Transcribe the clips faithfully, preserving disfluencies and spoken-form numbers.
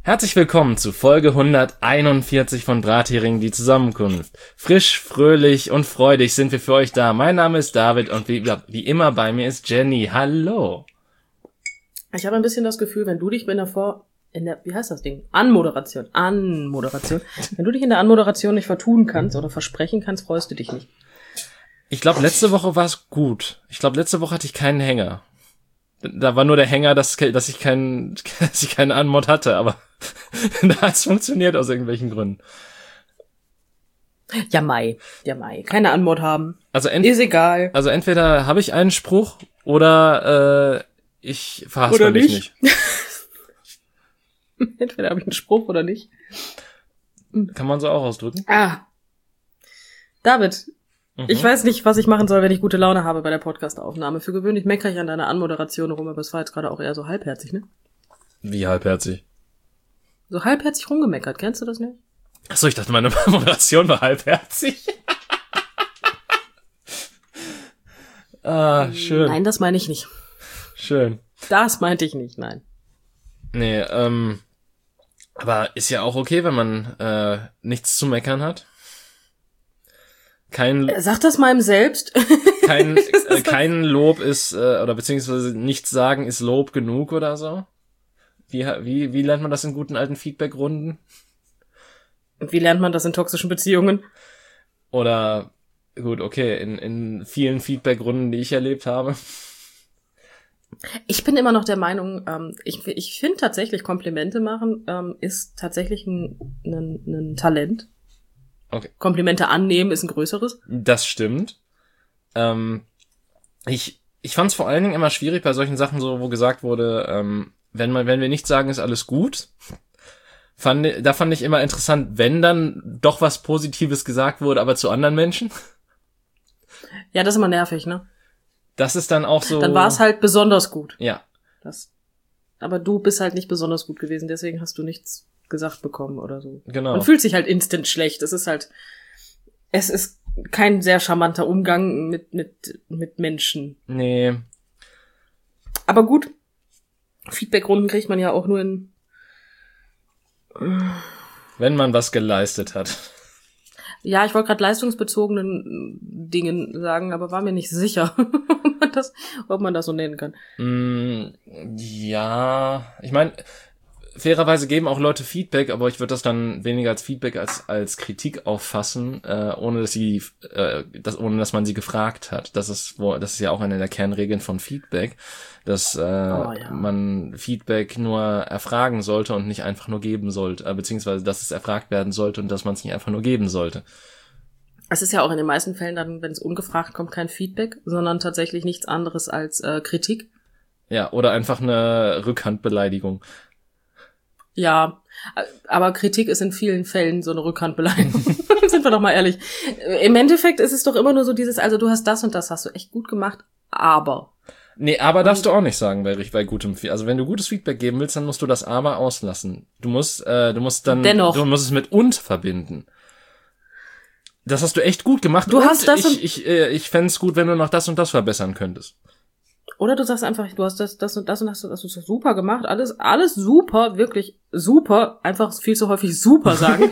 Herzlich willkommen zu Folge hunderteinundvierzig von Brathering, die Zusammenkunft. Frisch, fröhlich und freudig sind wir für euch da. Mein Name ist David und wie, wie immer bei mir ist Jenny. Hallo. Ich habe ein bisschen das Gefühl, wenn du dich in der Vor... in der, wie heißt das Ding? Anmoderation. Anmoderation. Wenn du dich in der Anmoderation nicht vertun kannst oder versprechen kannst, freust du dich nicht. Ich glaube, letzte Woche war es gut. Ich glaube, letzte Woche hatte ich keinen Hänger. Da war nur der Hänger, dass, dass ich keinen, dass ich keinen Anmod hatte, aber da hat es funktioniert aus irgendwelchen Gründen. Ja, Mai. Ja, Mai. Keine Anmod haben. Also ent- ist egal. Also entweder habe ich einen Spruch oder äh, ich verhaspel mich nicht. nicht. Entweder habe ich einen Spruch oder nicht. Kann man so auch ausdrücken. Ah. David, mhm. ich weiß nicht, was ich machen soll, wenn ich gute Laune habe bei der Podcast-Aufnahme. Für gewöhnlich meckere ich an deiner Anmoderation rum, aber es war jetzt gerade auch eher so halbherzig, ne? Wie halbherzig? So halbherzig rumgemeckert, kennst du das nicht? Achso, ich dachte, meine Moderation war halbherzig. ah, schön. Nein, das meine ich nicht. Schön. Das meinte ich nicht, nein. Nee, ähm, aber ist ja auch okay, wenn man äh, nichts zu meckern hat. Kein, Sag das mal ihm selbst. kein, äh, kein Lob ist, äh, oder beziehungsweise nichts sagen ist Lob genug oder so. Wie, wie, wie lernt man das in guten alten Feedback-Runden? Wie lernt man das in toxischen Beziehungen? Oder, gut, okay, in, in vielen Feedback-Runden, die ich erlebt habe. Ich bin immer noch der Meinung, ähm, ich, ich finde tatsächlich, Komplimente machen ähm, ist tatsächlich ein, ein, ein Talent. Okay. Komplimente annehmen ist ein größeres. Das stimmt. Ähm, ich ich fand es vor allen Dingen immer schwierig bei solchen Sachen, so wo gesagt wurde, ähm, wenn man wenn wir nichts sagen, ist alles gut. Fand, da fand ich immer interessant, wenn dann doch was Positives gesagt wurde, aber zu anderen Menschen. Ja, das ist immer nervig, ne? Das ist dann auch so... Dann war es halt besonders gut. Ja. Das, aber du bist halt nicht besonders gut gewesen, deswegen hast du nichts gesagt bekommen oder so. Genau. Man fühlt sich halt instant schlecht. Es ist halt... Es ist kein sehr charmanter Umgang mit mit mit Menschen. Nee. Aber gut, Feedbackrunden kriegt man ja auch nur in... Wenn man was geleistet hat. Ja, ich wollte gerade leistungsbezogenen Dingen sagen, aber war mir nicht sicher, ob man das, ob man das so nennen kann. Mm, ja, ich meine, fairerweise geben auch Leute Feedback, aber ich würde das dann weniger als Feedback als als Kritik auffassen, äh, ohne dass sie, äh, das, ohne dass man sie gefragt hat. Das ist, wo, das ist ja auch eine der Kernregeln von Feedback, dass äh, oh, ja. man Feedback nur erfragen sollte und nicht einfach nur geben sollte, äh, beziehungsweise dass es erfragt werden sollte und dass man es nicht einfach nur geben sollte. Es ist ja auch in den meisten Fällen dann, wenn es ungefragt kommt, kein Feedback, sondern tatsächlich nichts anderes als äh, Kritik. Ja, oder einfach eine Rückhandbeleidigung. Ja, aber Kritik ist in vielen Fällen so eine Rückhandbeleidigung. Sind wir doch mal ehrlich. Im Endeffekt ist es doch immer nur so dieses, also du hast das und das hast du echt gut gemacht, aber... Nee, aber darfst du auch nicht sagen bei, bei gutem Feedback. Also wenn du gutes Feedback geben willst, dann musst du das aber auslassen. Du musst, äh, du musst dann... Dennoch. Du musst es mit und verbinden. Das hast du echt gut gemacht. Du und hast das ich, ich, äh, ich fänd's gut, wenn du noch das und das verbessern könntest. Oder du sagst einfach, du hast das, das und das und hast du das super gemacht, alles, alles super, wirklich super, einfach viel zu häufig super sagen.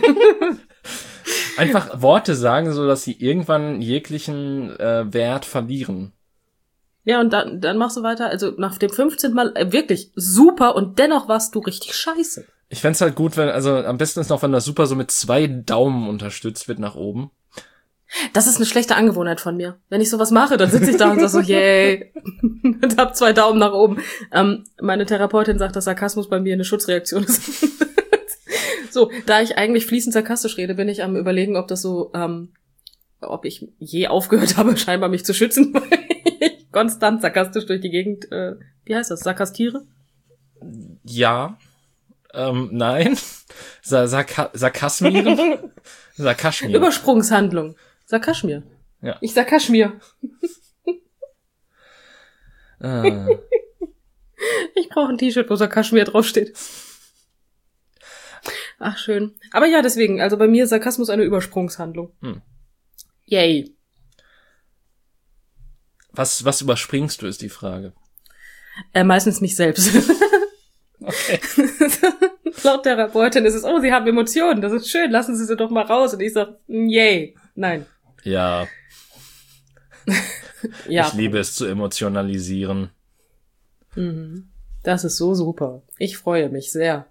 Einfach Worte sagen, so dass sie irgendwann jeglichen äh, Wert verlieren. Ja, und dann, dann machst du weiter, also nach dem fünfzehnten Mal äh, wirklich super und dennoch warst du richtig scheiße. Ich fänd's halt gut, wenn, also am besten ist noch, wenn das super so mit zwei Daumen unterstützt wird nach oben. Das ist eine schlechte Angewohnheit von mir. Wenn ich sowas mache, dann sitze ich da und sag so, yay, und hab zwei Daumen nach oben. Ähm, meine Therapeutin sagt, dass Sarkasmus bei mir eine Schutzreaktion ist. So, da ich eigentlich fließend sarkastisch rede, bin ich am Überlegen, ob das so, ähm, ob ich je aufgehört habe, scheinbar mich zu schützen, weil ich konstant sarkastisch durch die Gegend, äh, wie heißt das, sarkastiere? Ja, ähm, nein, Sa- Sarka- Sarkasmieren, Sarkaschmier. Übersprungshandlung. Sarkaschmier. Ja. Ich Sarkaschmier. Ah. Ich brauche ein T-Shirt, wo Sarkaschmier draufsteht. Ach, schön. Aber ja, deswegen, also bei mir ist Sarkasmus eine Übersprungshandlung. Hm. Yay. Was, was überspringst du, ist die Frage. Äh, meistens mich selbst. Okay. Laut Therapeutin ist es, oh, sie haben Emotionen, das ist schön, lassen Sie sie doch mal raus. Und ich sag, yay, nein. Ja. Ja. Ich liebe es zu emotionalisieren. Mhm. Das ist so super. Ich freue mich sehr.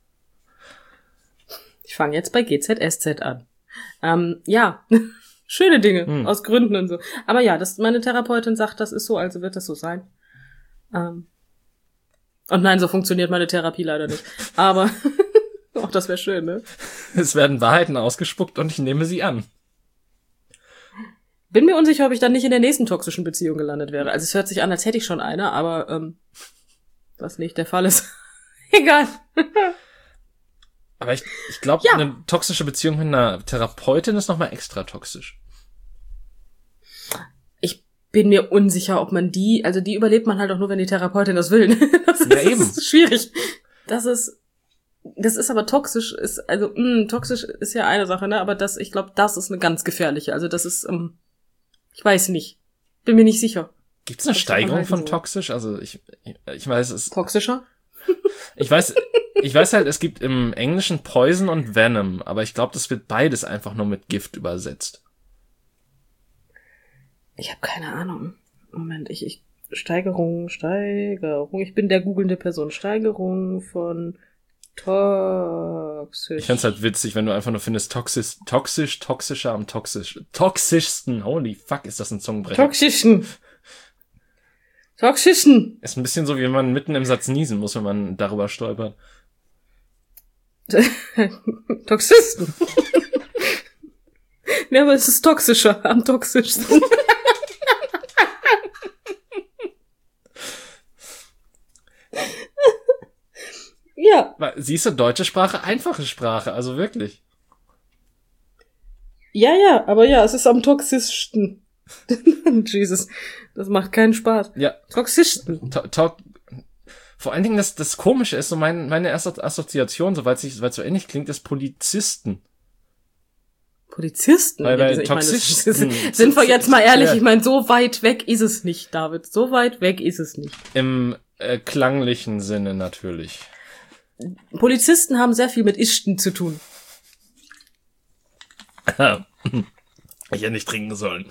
Ich fange jetzt bei G Z S Z an. Ähm, ja, schöne Dinge, hm. aus Gründen und so. Aber ja, das, meine Therapeutin sagt, das ist so, also wird das so sein. Ähm, und nein, so funktioniert meine Therapie leider nicht. Aber, auch das wäre schön, ne? Es werden Wahrheiten ausgespuckt und ich nehme sie an. Bin mir unsicher, ob ich dann nicht in der nächsten toxischen Beziehung gelandet wäre. Also es hört sich an, als hätte ich schon eine, aber ähm, was nicht der Fall ist. Egal. Aber ich, ich glaube, ja. Eine toxische Beziehung mit einer Therapeutin ist nochmal extra toxisch. Ich bin mir unsicher, ob man die, also die überlebt man halt auch nur, wenn die Therapeutin das will. Das ist, ja, eben. Das ist schwierig. Das ist, das ist aber toxisch, ist, also, mh, toxisch ist ja eine Sache, ne, aber das, ich glaube, das ist eine ganz gefährliche. Also das ist, ähm, ich weiß nicht. Bin mir nicht sicher. Gibt es eine Steigerung von so toxisch? Also ich, ich, ich weiß es. Toxischer? Ich weiß, ich weiß halt, es gibt im Englischen Poison und Venom, aber ich glaube, das wird beides einfach nur mit Gift übersetzt. Ich habe keine Ahnung. Moment, ich, ich Steigerung, Steigerung. Ich bin der googelnde Person. Steigerung von toxisch. Ich find's halt witzig, wenn du einfach nur findest toxisch, toxisch, toxischer am toxisch, toxischsten. Holy fuck, ist das ein Zungenbrecher? Toxischen. Toxischen. Ist ein bisschen so, wie wenn man mitten im Satz niesen muss, wenn man darüber stolpert. Toxisten. Ja, aber es ist toxischer, am toxischsten. Ja. Siehst du, deutsche Sprache, einfache Sprache, also wirklich. Ja, ja, aber ja, es ist am toxischsten. Jesus, das macht keinen Spaß. Ja. Toxischsten. To- to- Vor allen Dingen, das, das Komische ist, so mein, meine erste Assoziation, soweit es so ähnlich klingt, ist Polizisten. Polizisten? Weil, weil ja, ich Toxisten. Meine, sind wir jetzt mal ehrlich, ja. Ich meine, so weit weg ist es nicht, David. So weit weg ist es nicht. Im äh, klanglichen Sinne natürlich. Polizisten haben sehr viel mit Ischten zu tun. Ich hätte nicht trinken sollen.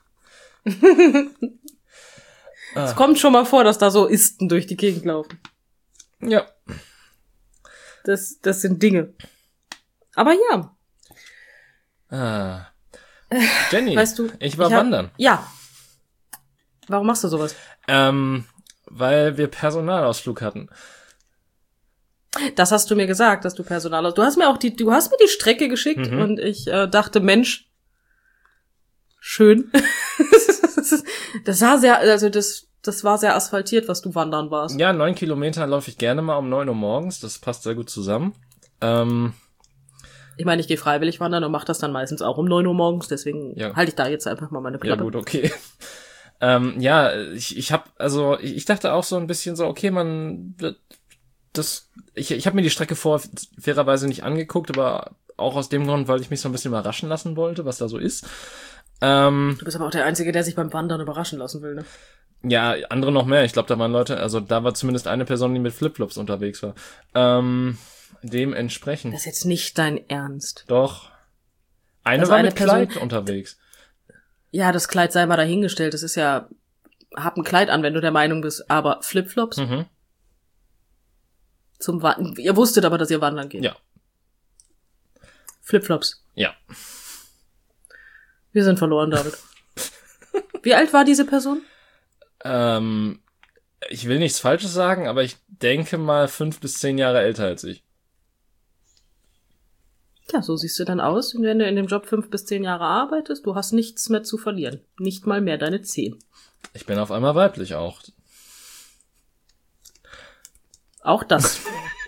Es ah. kommt schon mal vor, dass da so Isten durch die Gegend laufen. Ja. Das, das sind Dinge. Aber ja. Ah. Jenny, weißt du, ich war ich hab, wandern. Ja. Warum machst du sowas? Ähm, weil wir Personalausflug hatten. Das hast du mir gesagt, dass du Personalausflug. Du hast mir auch die, du hast mir die Strecke geschickt mhm. und ich äh, dachte, Mensch, schön. Das sah sehr, also das, das war sehr asphaltiert, was du wandern warst. Ja, neun Kilometer laufe ich gerne mal um neun Uhr morgens. Das passt sehr gut zusammen. Ähm, ich meine, ich gehe freiwillig wandern und mache das dann meistens auch um neun Uhr morgens. Deswegen ja. halte ich da jetzt einfach mal meine Klappe. Ja gut, okay. ähm, ja, ich, ich habe, also ich, ich dachte auch so ein bisschen so, okay, man, das, ich, ich habe mir die Strecke vor fairerweise nicht angeguckt, aber auch aus dem Grund, weil ich mich so ein bisschen überraschen lassen wollte, was da so ist. Ähm, du bist aber auch der Einzige, der sich beim Wandern überraschen lassen will, ne? Ja, andere noch mehr. Ich glaube, da waren Leute, also da war zumindest eine Person, die mit Flipflops unterwegs war. Ähm, dementsprechend. Das ist jetzt nicht dein Ernst. Doch. Eine also war eine mit Person, Kleid unterwegs. Ja, das Kleid sei mal dahingestellt. Das ist ja, hab ein Kleid an, wenn du der Meinung bist, aber Flipflops? Mhm. Zum Wandern. Ihr wusstet aber, dass ihr wandern geht. Ja. Flipflops. Ja. Wir sind verloren, David. Wie alt war diese Person? Ähm, ich will nichts Falsches sagen, aber ich denke mal fünf bis zehn Jahre älter als ich. Ja, so siehst du dann aus, wenn du in dem Job fünf bis zehn Jahre arbeitest. Du hast nichts mehr zu verlieren. Nicht mal mehr deine zehn. Ich bin auf einmal weiblich auch. Auch das.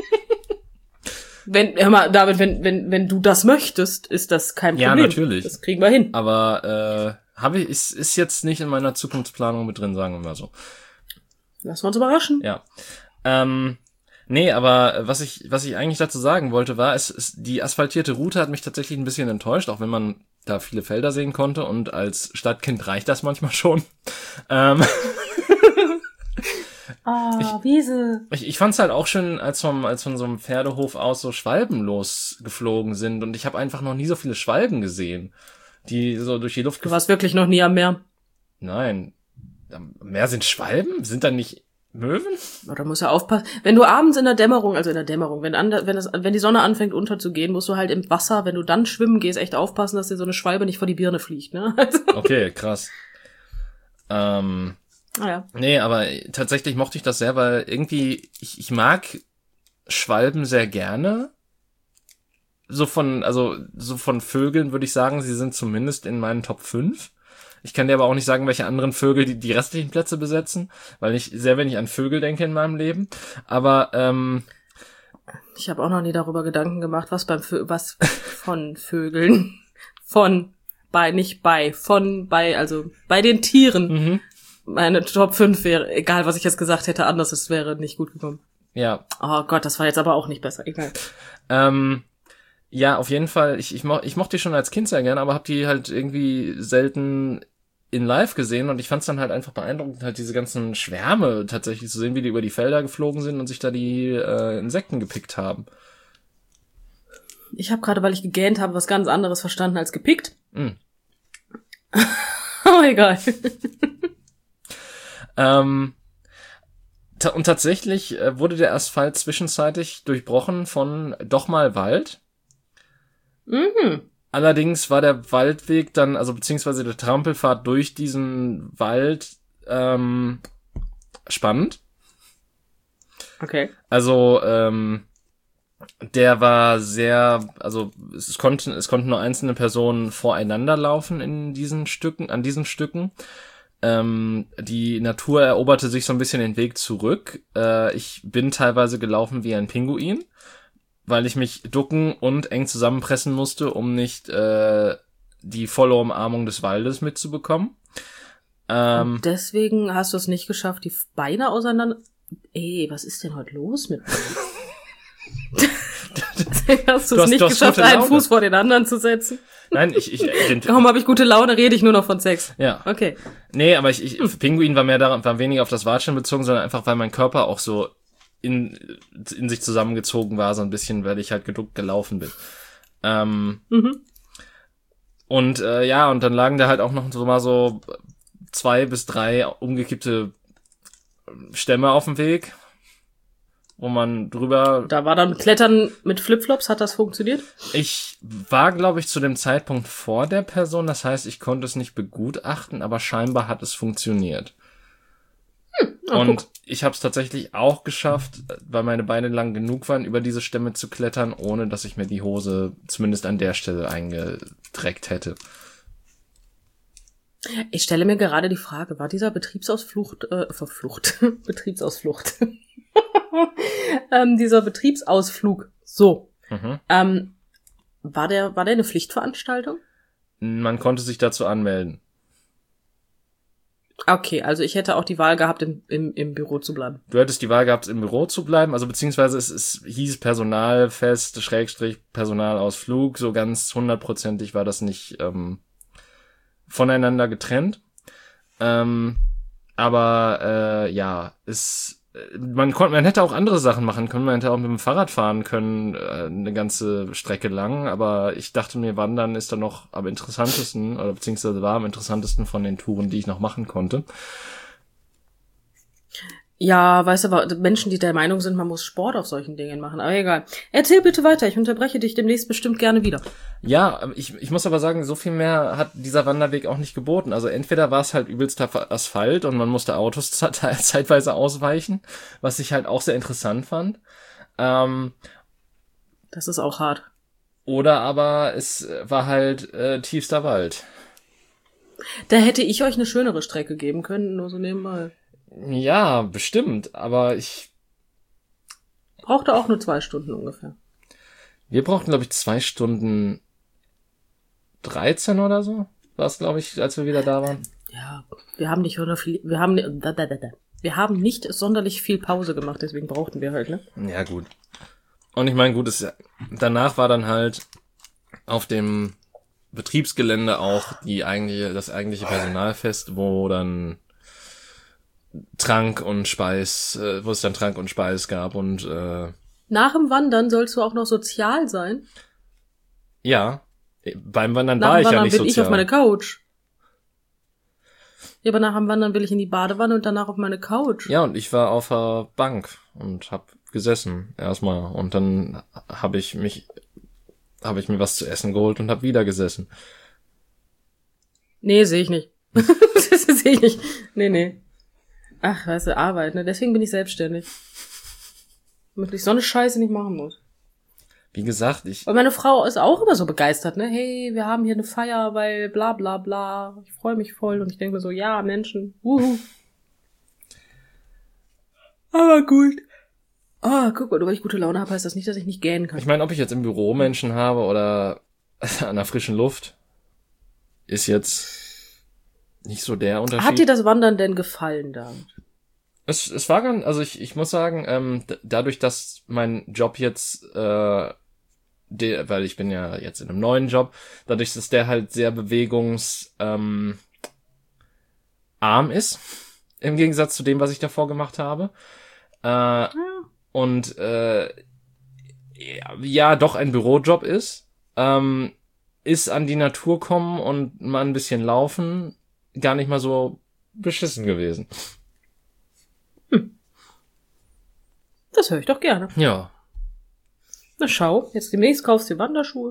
Wenn, hör mal, David, wenn, wenn, wenn du das möchtest, ist das kein Problem. Ja, natürlich. Das kriegen wir hin. Aber, äh, habe ich, ist, ist jetzt nicht in meiner Zukunftsplanung mit drin, sagen wir mal so. Lassen wir uns überraschen. Ja. Ähm, nee, aber was ich, was ich eigentlich dazu sagen wollte, war, es, es, die asphaltierte Route hat mich tatsächlich ein bisschen enttäuscht, auch wenn man da viele Felder sehen konnte und als Stadtkind reicht das manchmal schon. ähm, Ah, ich, Wiese. Ich, ich fand's halt auch schön, als vom, als von so einem Pferdehof aus so Schwalben losgeflogen sind. Und ich habe einfach noch nie so viele Schwalben gesehen, die so durch die Luft... Du warst wirklich noch nie am Meer. Nein. Am Meer sind Schwalben? Sind da nicht Möwen? Da musst du aufpassen. Wenn du abends in der Dämmerung, also in der Dämmerung, wenn, an, wenn, das, wenn die Sonne anfängt unterzugehen, musst du halt im Wasser, wenn du dann schwimmen gehst, echt aufpassen, dass dir so eine Schwalbe nicht vor die Birne fliegt, ne? Also. Okay, krass. Ähm, ah, ja. Nee, aber tatsächlich mochte ich das sehr, weil irgendwie, ich, ich mag Schwalben sehr gerne. So von, also, so von Vögeln würde ich sagen, sie sind zumindest in meinen Top fünf. Ich kann dir aber auch nicht sagen, welche anderen Vögel die, die restlichen Plätze besetzen, weil ich sehr wenig an Vögel denke in meinem Leben. Aber ähm, ich habe auch noch nie darüber Gedanken gemacht, was beim Vö- was von Vögeln, von bei nicht bei, von bei, also bei den Tieren. Mhm. Meine Top fünf wäre, egal was ich jetzt gesagt hätte, anders, es wäre nicht gut gekommen. Ja. Oh Gott, das war jetzt aber auch nicht besser. Egal. Ähm, ja, auf jeden Fall. Ich, ich, mo- ich mochte die schon als Kind sehr gerne, aber habe die halt irgendwie selten in live gesehen und ich fand es dann halt einfach beeindruckend, halt diese ganzen Schwärme tatsächlich zu sehen, wie die über die Felder geflogen sind und sich da die äh, Insekten gepickt haben. Ich habe gerade, weil ich gegähnt habe, was ganz anderes verstanden als gepickt. Mm. Oh, egal. ähm, ta- und tatsächlich äh, wurde der Asphalt zwischenzeitlich durchbrochen von doch mal Wald. Mhm. Allerdings war der Waldweg dann, also beziehungsweise der Trampelpfad durch diesen Wald ähm, spannend. Okay. Also ähm, der war sehr, also es konnten es konnten nur einzelne Personen voreinander laufen in diesen Stücken, an diesen Stücken. Ähm, die Natur eroberte sich so ein bisschen den Weg zurück. Äh, ich bin teilweise gelaufen wie ein Pinguin, weil ich mich ducken und eng zusammenpressen musste, um nicht äh, die volle Umarmung des Waldes mitzubekommen. Ähm, Und deswegen hast du es nicht geschafft, die Beine auseinander... Ey, was ist denn heute los mit mir? Deswegen hast du es Du hast- nicht du hast geschafft, gute einen Laune. Fuß vor den anderen zu setzen. nein, ich, ich den, Warum habe ich gute Laune? Rede ich nur noch von Sex. ja. Okay. Nee, aber ich, ich Pinguin war mehr daran, war weniger auf das Watscheln bezogen, sondern einfach, weil mein Körper auch so in, in sich zusammengezogen war, so ein bisschen, weil ich halt geduckt gelaufen bin. Ähm, Mhm. und äh, ja, und dann lagen da halt auch noch so mal so zwei bis drei umgekippte Stämme auf dem Weg, wo man drüber... Da war dann Klettern mit Flipflops, hat das funktioniert? Ich war, glaube ich, zu dem Zeitpunkt vor der Person, das heißt, ich konnte es nicht begutachten, aber scheinbar hat es funktioniert. Oh, Und guck. ich habe es tatsächlich auch geschafft, weil meine Beine lang genug waren, über diese Stämme zu klettern, ohne dass ich mir die Hose zumindest an der Stelle eingedreckt hätte. Ich stelle mir gerade die Frage, war dieser Betriebsausflucht, äh, Verflucht, Betriebsausflucht, ähm, dieser Betriebsausflug, so, Mhm. ähm, war der, war der eine Pflichtveranstaltung? Man konnte sich dazu anmelden. Okay, also ich hätte auch die Wahl gehabt, im, im, im Büro zu bleiben. Du hättest die Wahl gehabt, im Büro zu bleiben, also beziehungsweise es, es hieß Personalfest, Schrägstrich, Personalausflug, so ganz hundertprozentig war das nicht ähm, voneinander getrennt. Ähm, aber äh, ja, es man konnte, man hätte auch andere Sachen machen können, man hätte auch mit dem Fahrrad fahren können, äh, eine ganze Strecke lang, aber ich dachte mir, Wandern ist dann noch am interessantesten, oder beziehungsweise war am interessantesten von den Touren, die ich noch machen konnte. Ja, weißt du, aber Menschen, die der Meinung sind, man muss Sport auf solchen Dingen machen, aber egal. Erzähl bitte weiter, ich unterbreche dich demnächst bestimmt gerne wieder. Ja, ich, ich muss aber sagen, so viel mehr hat dieser Wanderweg auch nicht geboten. Also entweder war es halt übelster Asphalt und man musste Autos zeitweise ausweichen, was ich halt auch sehr interessant fand. Ähm, Das ist auch hart. oder aber es war halt äh, tiefster Wald. Da hätte ich euch eine schönere Strecke geben können, nur so nebenbei. Ja, bestimmt, aber ich... Brauchte auch nur zwei Stunden ungefähr. Wir brauchten, glaube ich, zwei Stunden dreizehn oder so, war es, glaube ich, als wir wieder da waren. Ja, wir haben nicht sonderlich viel, wir haben, da, da, da, da. wir haben nicht sonderlich viel Pause gemacht, deswegen brauchten wir halt, ne? Ja, gut. Und ich meine, gut, es, danach war dann halt auf dem Betriebsgelände auch die eigentliche, das eigentliche Personalfest, wo dann Trank und Speis, äh, wo es dann Trank und Speis gab und äh, Nach dem Wandern sollst du auch noch sozial sein? ja, beim Wandern Nach war dem ich ja Wandern nicht will sozial. ich auf meine Couch. Ja, aber nach dem Wandern will ich in die Badewanne und danach auf meine Couch. Ja, und ich war auf der Bank und hab gesessen erstmal und dann habe ich mich habe ich mir was zu essen geholt und hab wieder gesessen. Nee, sehe ich nicht. Das sehe ich nicht. Nee, nee. Ach, weißt du, Arbeit, ne? Deswegen bin ich selbstständig. Damit ich so eine Scheiße nicht machen muss. Wie gesagt, ich Und meine Frau ist auch immer so begeistert, ne? Hey, wir haben hier eine Feier, weil bla bla bla. Ich freue mich voll und ich denke mir so, ja, Menschen. Wuhu. Aber gut. Ah, guck mal, nur weil ich gute Laune habe, heißt das nicht, dass ich nicht gähnen kann. ich meine, ob ich jetzt im Büro Menschen habe oder an der frischen Luft, ist jetzt nicht so der Unterschied. Hat dir das Wandern denn gefallen da? Es, es war ganz, also ich, ich muss sagen, ähm, d- dadurch, dass mein Job jetzt, äh, der, weil ich bin ja jetzt in einem neuen Job, dadurch, dass der halt sehr bewegungs, ähm, arm ist, im Gegensatz zu dem, was ich davor gemacht habe. Äh, Ja. und äh, ja, ja, doch ein Bürojob ist, ähm, ist an die Natur kommen und mal ein bisschen laufen gar nicht mal so beschissen gewesen. Das höre ich doch gerne. Ja. Na schau, jetzt demnächst kaufst du dir Wanderschuhe.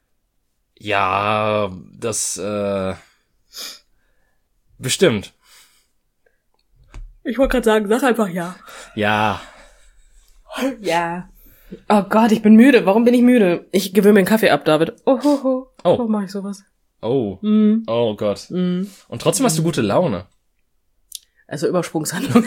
Ja, das, äh, bestimmt. Ich wollte gerade sagen, sag einfach ja. Ja. Ja. Oh Gott, ich bin müde. Warum bin ich müde? Ich gewöhne mir einen Kaffee ab, David. Oh, ho, ho. Oh. Warum mache ich sowas? Oh. Mm. Oh Gott. Mm. Und trotzdem hast du gute Laune. Also Übersprungshandlung.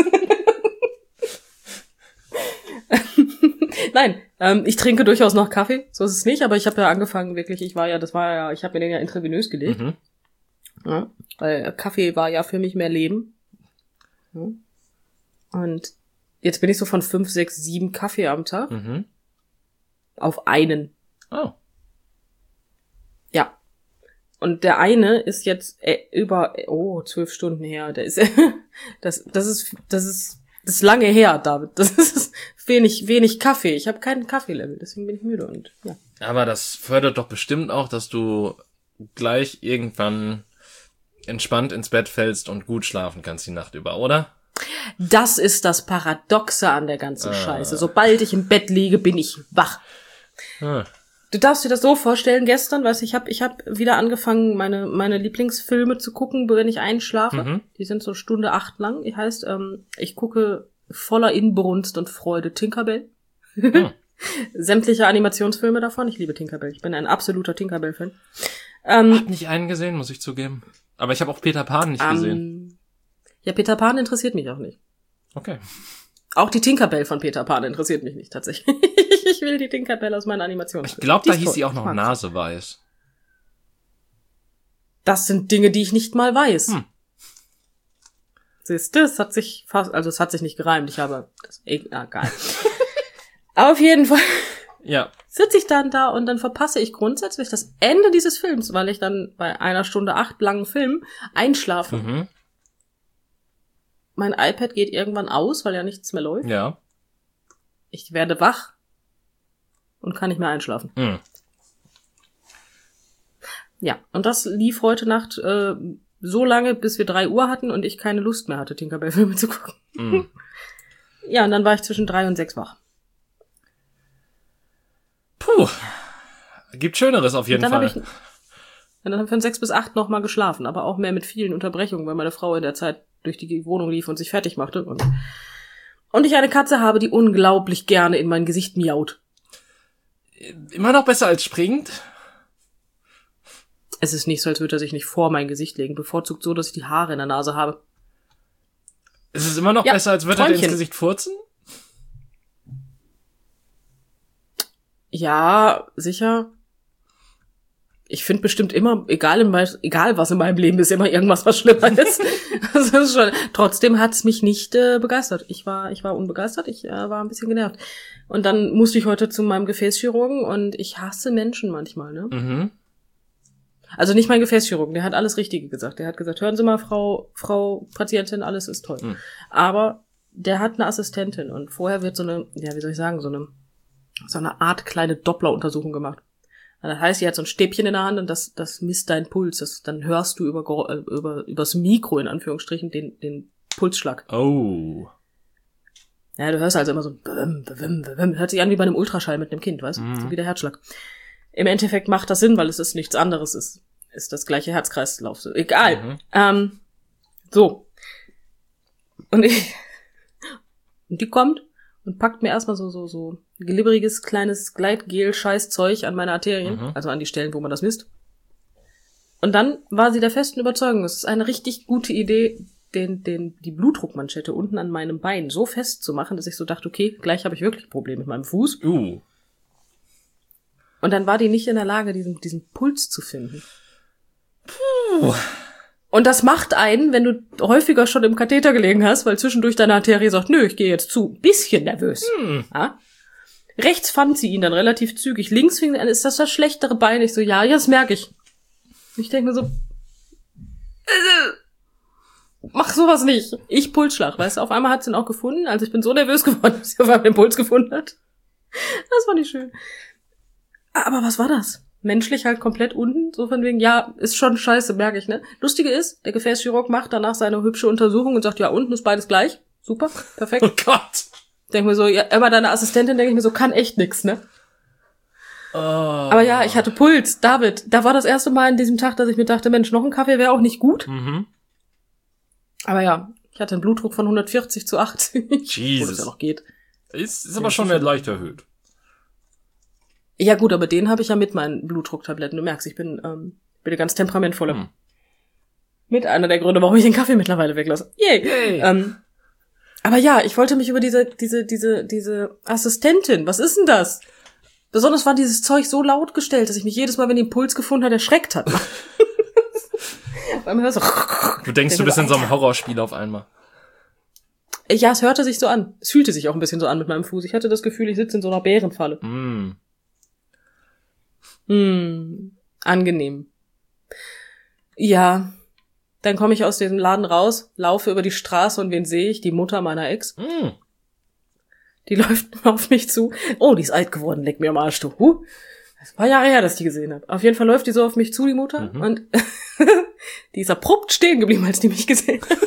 Nein, ähm, ich trinke durchaus noch Kaffee, so ist es nicht, aber ich habe ja angefangen, wirklich, ich war ja, das war ja, ich habe mir den ja intravenös gelegt, Mhm. ja, weil Kaffee war ja für mich mehr Leben. Ja. Und jetzt bin ich so von fünf, sechs, sieben Kaffee am Tag Mhm. auf einen. Oh. Ja. Und der eine ist jetzt äh, über, oh, zwölf Stunden her. Der ist, das, das ist, das ist, das ist lange her, David. Das ist wenig, wenig Kaffee. Ich habe keinen Kaffeelevel, deswegen bin ich müde und ja. Aber das fördert doch bestimmt auch, dass du gleich irgendwann entspannt ins Bett fällst und gut schlafen kannst die Nacht über, oder? Das ist das Paradoxe an der ganzen Ah. Scheiße. Sobald ich im Bett liege, bin ich wach. Hm. Du darfst dir das so vorstellen, gestern, weißt du, ich habe ich hab wieder angefangen, meine meine Lieblingsfilme zu gucken, wenn ich einschlafe. Mhm. Die sind so Stunde acht lang. Das heißt, ähm, ich gucke voller Inbrunst und Freude Tinkerbell. Hm. Sämtliche Animationsfilme davon. Ich liebe Tinkerbell. Ich bin ein absoluter Tinkerbell-Fan. Ähm, Hab nicht einen gesehen, muss ich zugeben. Aber ich habe auch Peter Pan nicht gesehen. ähm, ja, Peter Pan interessiert mich auch nicht. Okay. Auch die Tinkerbell von Peter Pan interessiert mich nicht, tatsächlich. Ich will die Tinkerbell aus meiner Animation. Ich glaube, da ist hieß toll. sie auch Ich noch mag's. Naseweiß. Das sind Dinge, die ich nicht mal weiß. Hm. Siehst du, es hat sich fast, also es hat sich nicht gereimt, ich habe, das, egal. Auf jeden Fall Ja. sitze ich dann da und dann verpasse ich grundsätzlich das Ende dieses Films, weil ich dann bei einer Stunde acht langen Film einschlafe. Mhm. Mein iPad geht irgendwann aus, weil ja nichts mehr läuft. Ja. Ich werde wach und kann nicht mehr einschlafen. Hm. Ja, und das lief heute Nacht äh, so lange, bis wir drei Uhr hatten und ich keine Lust mehr hatte, Tinkerbell-Filme zu gucken. Hm. Ja, und dann war ich zwischen drei und sechs wach. Puh. Gibt Schöneres auf jeden Und dann Fall. habe ich, und dann habe ich von sechs bis acht noch mal geschlafen, aber auch mehr mit vielen Unterbrechungen, weil meine Frau in der Zeit durch die Wohnung lief und sich fertig machte. Und, und ich eine Katze habe, die unglaublich gerne in mein Gesicht miaut. Immer noch besser als springend. Es ist nicht so, als würde er sich nicht vor mein Gesicht legen. Bevorzugt so, dass ich die Haare in der Nase habe. Es ist immer noch Ja, besser, als würde er dir ins Träumchen. Gesicht furzen. Ja, sicher. Ich finde bestimmt immer, egal, in mein, egal was in meinem Leben ist, immer irgendwas, was schlimmer ist. Das ist schon, trotzdem hat's mich nicht äh, begeistert. Ich war, ich war unbegeistert, ich äh, war ein bisschen genervt. Und dann musste ich heute zu meinem Gefäßchirurgen und ich hasse Menschen manchmal, ne? Mhm. Also nicht mein Gefäßchirurgen, der hat alles Richtige gesagt. Der hat gesagt, hören Sie mal, Frau, Frau Patientin, alles ist toll. Hm. Aber der hat eine Assistentin und vorher wird so eine, ja, wie soll ich sagen, so eine, so eine Art kleine Doppler-Untersuchung gemacht. Das heißt, sie hat so ein Stäbchen in der Hand und das, das misst deinen Puls. Das, dann hörst du über, über, übers Mikro, in Anführungsstrichen, den, den Pulsschlag. Oh. Ja, du hörst also immer so, bim, bim, bim, hört sich an wie bei einem Ultraschall mit einem Kind, weißt du? Mhm. So wie der Herzschlag. Im Endeffekt macht das Sinn, weil es ist nichts anderes, ist, ist das gleiche Herzkreislauf. So, egal. Mhm. Ähm, so. Und ich, und die kommt und packt mir erstmal so, so, so glibberiges, kleines Gleitgel-Scheißzeug an meine Arterien, mhm. also an die Stellen, wo man das misst. Und dann war sie der festen Überzeugung, es ist eine richtig gute Idee, den, den, die Blutdruckmanschette unten an meinem Bein so fest zu machen, dass ich so dachte, okay, gleich habe ich wirklich ein Problem mit meinem Fuß. Uh. Und dann war die nicht in der Lage, diesen, diesen Puls zu finden. Puh. Und das macht einen, wenn du häufiger schon im Katheter gelegen hast, weil zwischendurch deine Arterie sagt, nö, ich gehe jetzt zu, bisschen nervös. Hm. Ja? Rechts fand sie ihn dann relativ zügig. Links fing an, ist das das schlechtere Bein? Ich so, ja, ja, das merke ich. Ich denke mir so, äh, mach sowas nicht. Ich Pulsschlag, weißt du, auf einmal hat sie ihn auch gefunden. Also ich bin so nervös geworden, dass sie auf einmal den Puls gefunden hat. Das war nicht schön. Aber was war das? Menschlich halt komplett unten, so von wegen, ja, ist schon scheiße, merke ich, ne? Lustige ist, der Gefäßchirurg macht danach seine hübsche Untersuchung und sagt, ja, unten ist beides gleich. Super, perfekt. Oh Gott. Denk mir so, ja, immer deine Assistentin, denke ich mir so, kann echt nix, ne? Oh. Aber ja, ich hatte Puls, David. Da war das erste Mal an diesem Tag, dass ich mir dachte, Mensch, noch ein Kaffee wäre auch nicht gut. Mhm. Aber ja, ich hatte einen Blutdruck von hundertvierzig zu achtzig. Jesus. Wo das ja noch geht. Ist, ist aber schon leicht erhöht. Ja gut, aber den habe ich ja mit meinen Blutdrucktabletten. Du merkst, ich bin, ähm, bin ganz temperamentvoller. Hm. Mit einer der Gründe, warum ich den Kaffee mittlerweile weglasse. Yay! Yay. Ähm, aber ja, ich wollte mich über diese, diese, diese, diese Assistentin, was ist denn das? Besonders war dieses Zeug so laut gestellt, dass ich mich jedes Mal, wenn die einen Puls gefunden hat, erschreckt hat. Weil man hört so, du denkst, du bist so, in so einem Horrorspiel auf einmal. Ja, es hörte sich so an. Es fühlte sich auch ein bisschen so an mit meinem Fuß. Ich hatte das Gefühl, ich sitze in so einer Bärenfalle. Mm. Hm, angenehm. Ja, dann komme ich aus diesem Laden raus, laufe über die Straße und wen sehe ich? Die Mutter meiner Ex. Mm. Die läuft auf mich zu. Oh, die ist alt geworden, leck mir am Arsch, du. Huh. Das war Jahre her, dass ich die gesehen habe. Auf jeden Fall läuft die so auf mich zu, die Mutter. Mhm. Und die ist abrupt stehen geblieben, als die mich gesehen hat.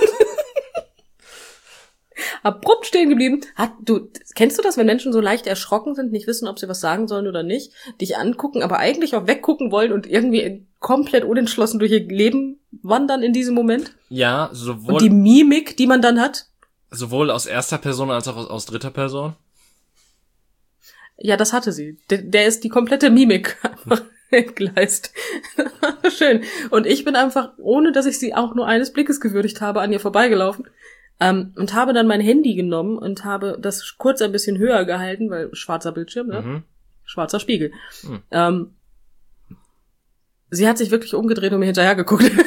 Abrupt stehen geblieben. Hat, du, kennst du das, wenn Menschen so leicht erschrocken sind, nicht wissen, ob sie was sagen sollen oder nicht, dich angucken, aber eigentlich auch weggucken wollen und irgendwie komplett unentschlossen durch ihr Leben wandern in diesem Moment? Ja, sowohl... Und die Mimik, die man dann hat? Sowohl aus erster Person als auch aus, aus dritter Person? Ja, das hatte sie. Der, der ist die komplette Mimik einfach entgleist. Schön. Und ich bin einfach, ohne dass ich sie auch nur eines Blickes gewürdigt habe, an ihr vorbeigelaufen. Ähm, und habe dann mein Handy genommen und habe das kurz ein bisschen höher gehalten, weil schwarzer Bildschirm, ne? Mhm. Schwarzer Spiegel. Mhm. Ähm, sie hat sich wirklich umgedreht und mir hinterher geguckt. Und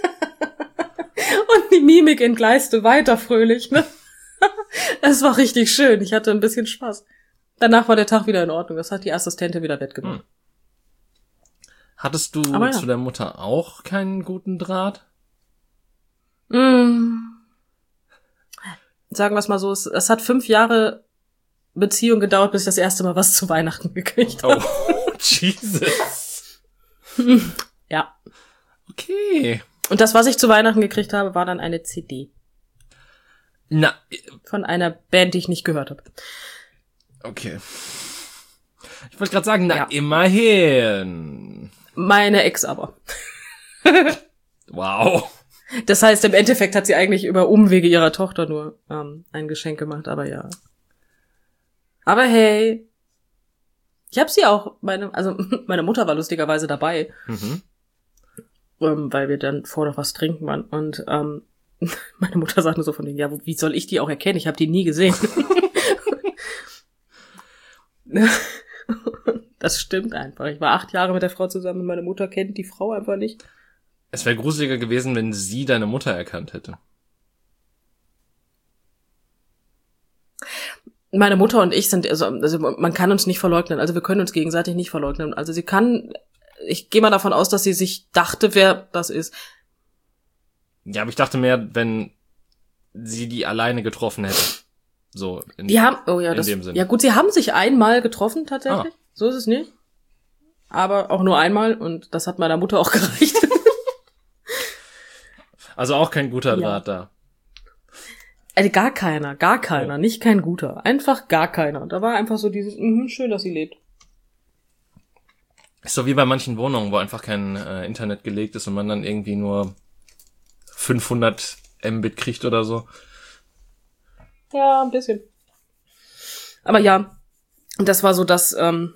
die Mimik entgleiste weiter fröhlich, ne? Es war richtig schön. Ich hatte ein bisschen Spaß. Danach war der Tag wieder in Ordnung. Das hat die Assistentin wieder wettgemacht. Mhm. Hattest du Aber ja. zu der Mutter auch keinen guten Draht? Mm. Sagen wir es mal so, es, es hat fünf Jahre Beziehung gedauert, bis ich das erste Mal was zu Weihnachten gekriegt habe. Oh, Jesus. Ja. Okay. Und das, was ich zu Weihnachten gekriegt habe, war dann eine C D. Na. Von einer Band, die ich nicht gehört habe. Okay. Ich wollte gerade sagen, na, ja. Immerhin. Meine Ex aber. Wow. Das heißt, im Endeffekt hat sie eigentlich über Umwege ihrer Tochter nur ähm, ein Geschenk gemacht, aber ja. Aber hey, ich habe sie auch, meine, also meine Mutter war lustigerweise dabei, mhm. ähm, weil wir dann vor noch was trinken waren und ähm, meine Mutter sagte so von denen, ja, wie soll ich die auch erkennen? Ich habe die nie gesehen. Das stimmt einfach. Ich war acht Jahre mit der Frau zusammen und meine Mutter kennt die Frau einfach nicht. Es wäre gruseliger gewesen, wenn sie deine Mutter erkannt hätte. Meine Mutter und ich sind, also, also man kann uns nicht verleugnen, also wir können uns gegenseitig nicht verleugnen. Also sie kann ich gehe mal davon aus, dass sie sich dachte, wer das ist. Ja, aber ich dachte mehr, wenn sie die alleine getroffen hätte. So. In, die haben, oh ja, in das, dem Sinne. ja gut, sie haben sich einmal getroffen tatsächlich. Ah. So ist es nicht. Aber auch nur einmal und das hat meiner Mutter auch gereicht. Also auch kein guter Ja. Draht da. Also gar keiner, gar keiner, Oh. nicht kein guter. Einfach gar keiner. Da war einfach so dieses, mh, schön, dass sie lebt. Ist so wie bei manchen Wohnungen, wo einfach kein äh, Internet gelegt ist und man dann irgendwie nur fünfhundert Mbit kriegt oder so. Ja, ein bisschen. Aber ja, das war so das, ähm,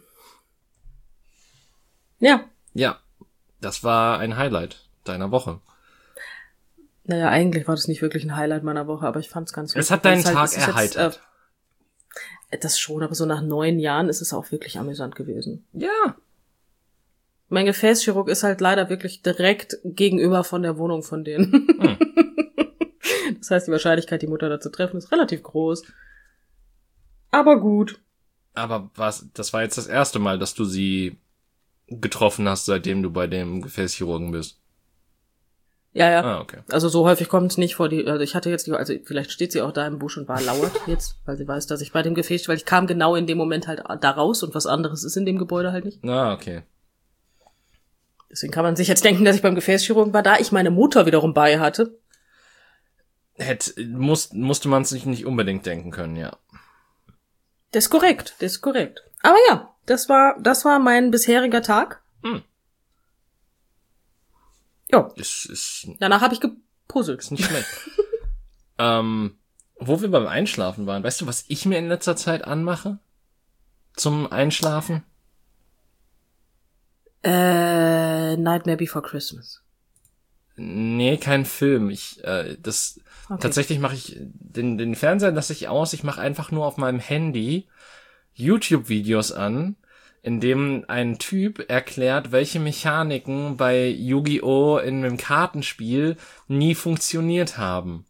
ja. Ja, das war ein Highlight deiner Woche. Naja, eigentlich war das nicht wirklich ein Highlight meiner Woche, aber ich fand's ganz Es hat deinen halt, Tag es ist erheitert. Jetzt, äh, das schon, aber so nach neun Jahren ist es auch wirklich amüsant gewesen. Ja. Mein Gefäßchirurg ist halt leider wirklich direkt gegenüber von der Wohnung von denen. Hm. Das heißt, die Wahrscheinlichkeit, die Mutter da zu treffen, ist relativ groß. Aber gut. Aber was, das war jetzt das erste Mal, dass du sie getroffen hast, seitdem du bei dem Gefäßchirurgen bist. Ja, ja. Ah, okay. Also so häufig kommt es nicht vor. Die, also ich hatte jetzt, die, also vielleicht steht sie auch da im Busch und war lauert jetzt, weil sie weiß, dass ich bei dem Gefäß, weil ich kam genau in dem Moment halt da raus und was anderes ist in dem Gebäude halt nicht. Ah, okay. Deswegen kann man sich jetzt denken, dass ich beim Gefäßchirurgen war, da ich meine Mutter wiederum bei hatte. Hätte, muss, musste man sich nicht unbedingt denken können, ja. Das ist korrekt, das ist korrekt. Aber ja, das war, das war mein bisheriger Tag. Hm. Ja, Ist, ist, danach habe ich gepuzzelt. ist nicht schlecht. ähm, wo wir beim Einschlafen waren, weißt du, was ich mir in letzter Zeit anmache? Zum Einschlafen? Äh, Nightmare Before Christmas. Nee, kein Film. Ich, äh, das, Okay. tatsächlich mache ich den, den Fernseher lasse ich aus. Ich mache einfach nur auf meinem Handy YouTube-Videos an, in dem ein Typ erklärt, welche Mechaniken bei Yu-Gi-Oh! In einem Kartenspiel nie funktioniert haben.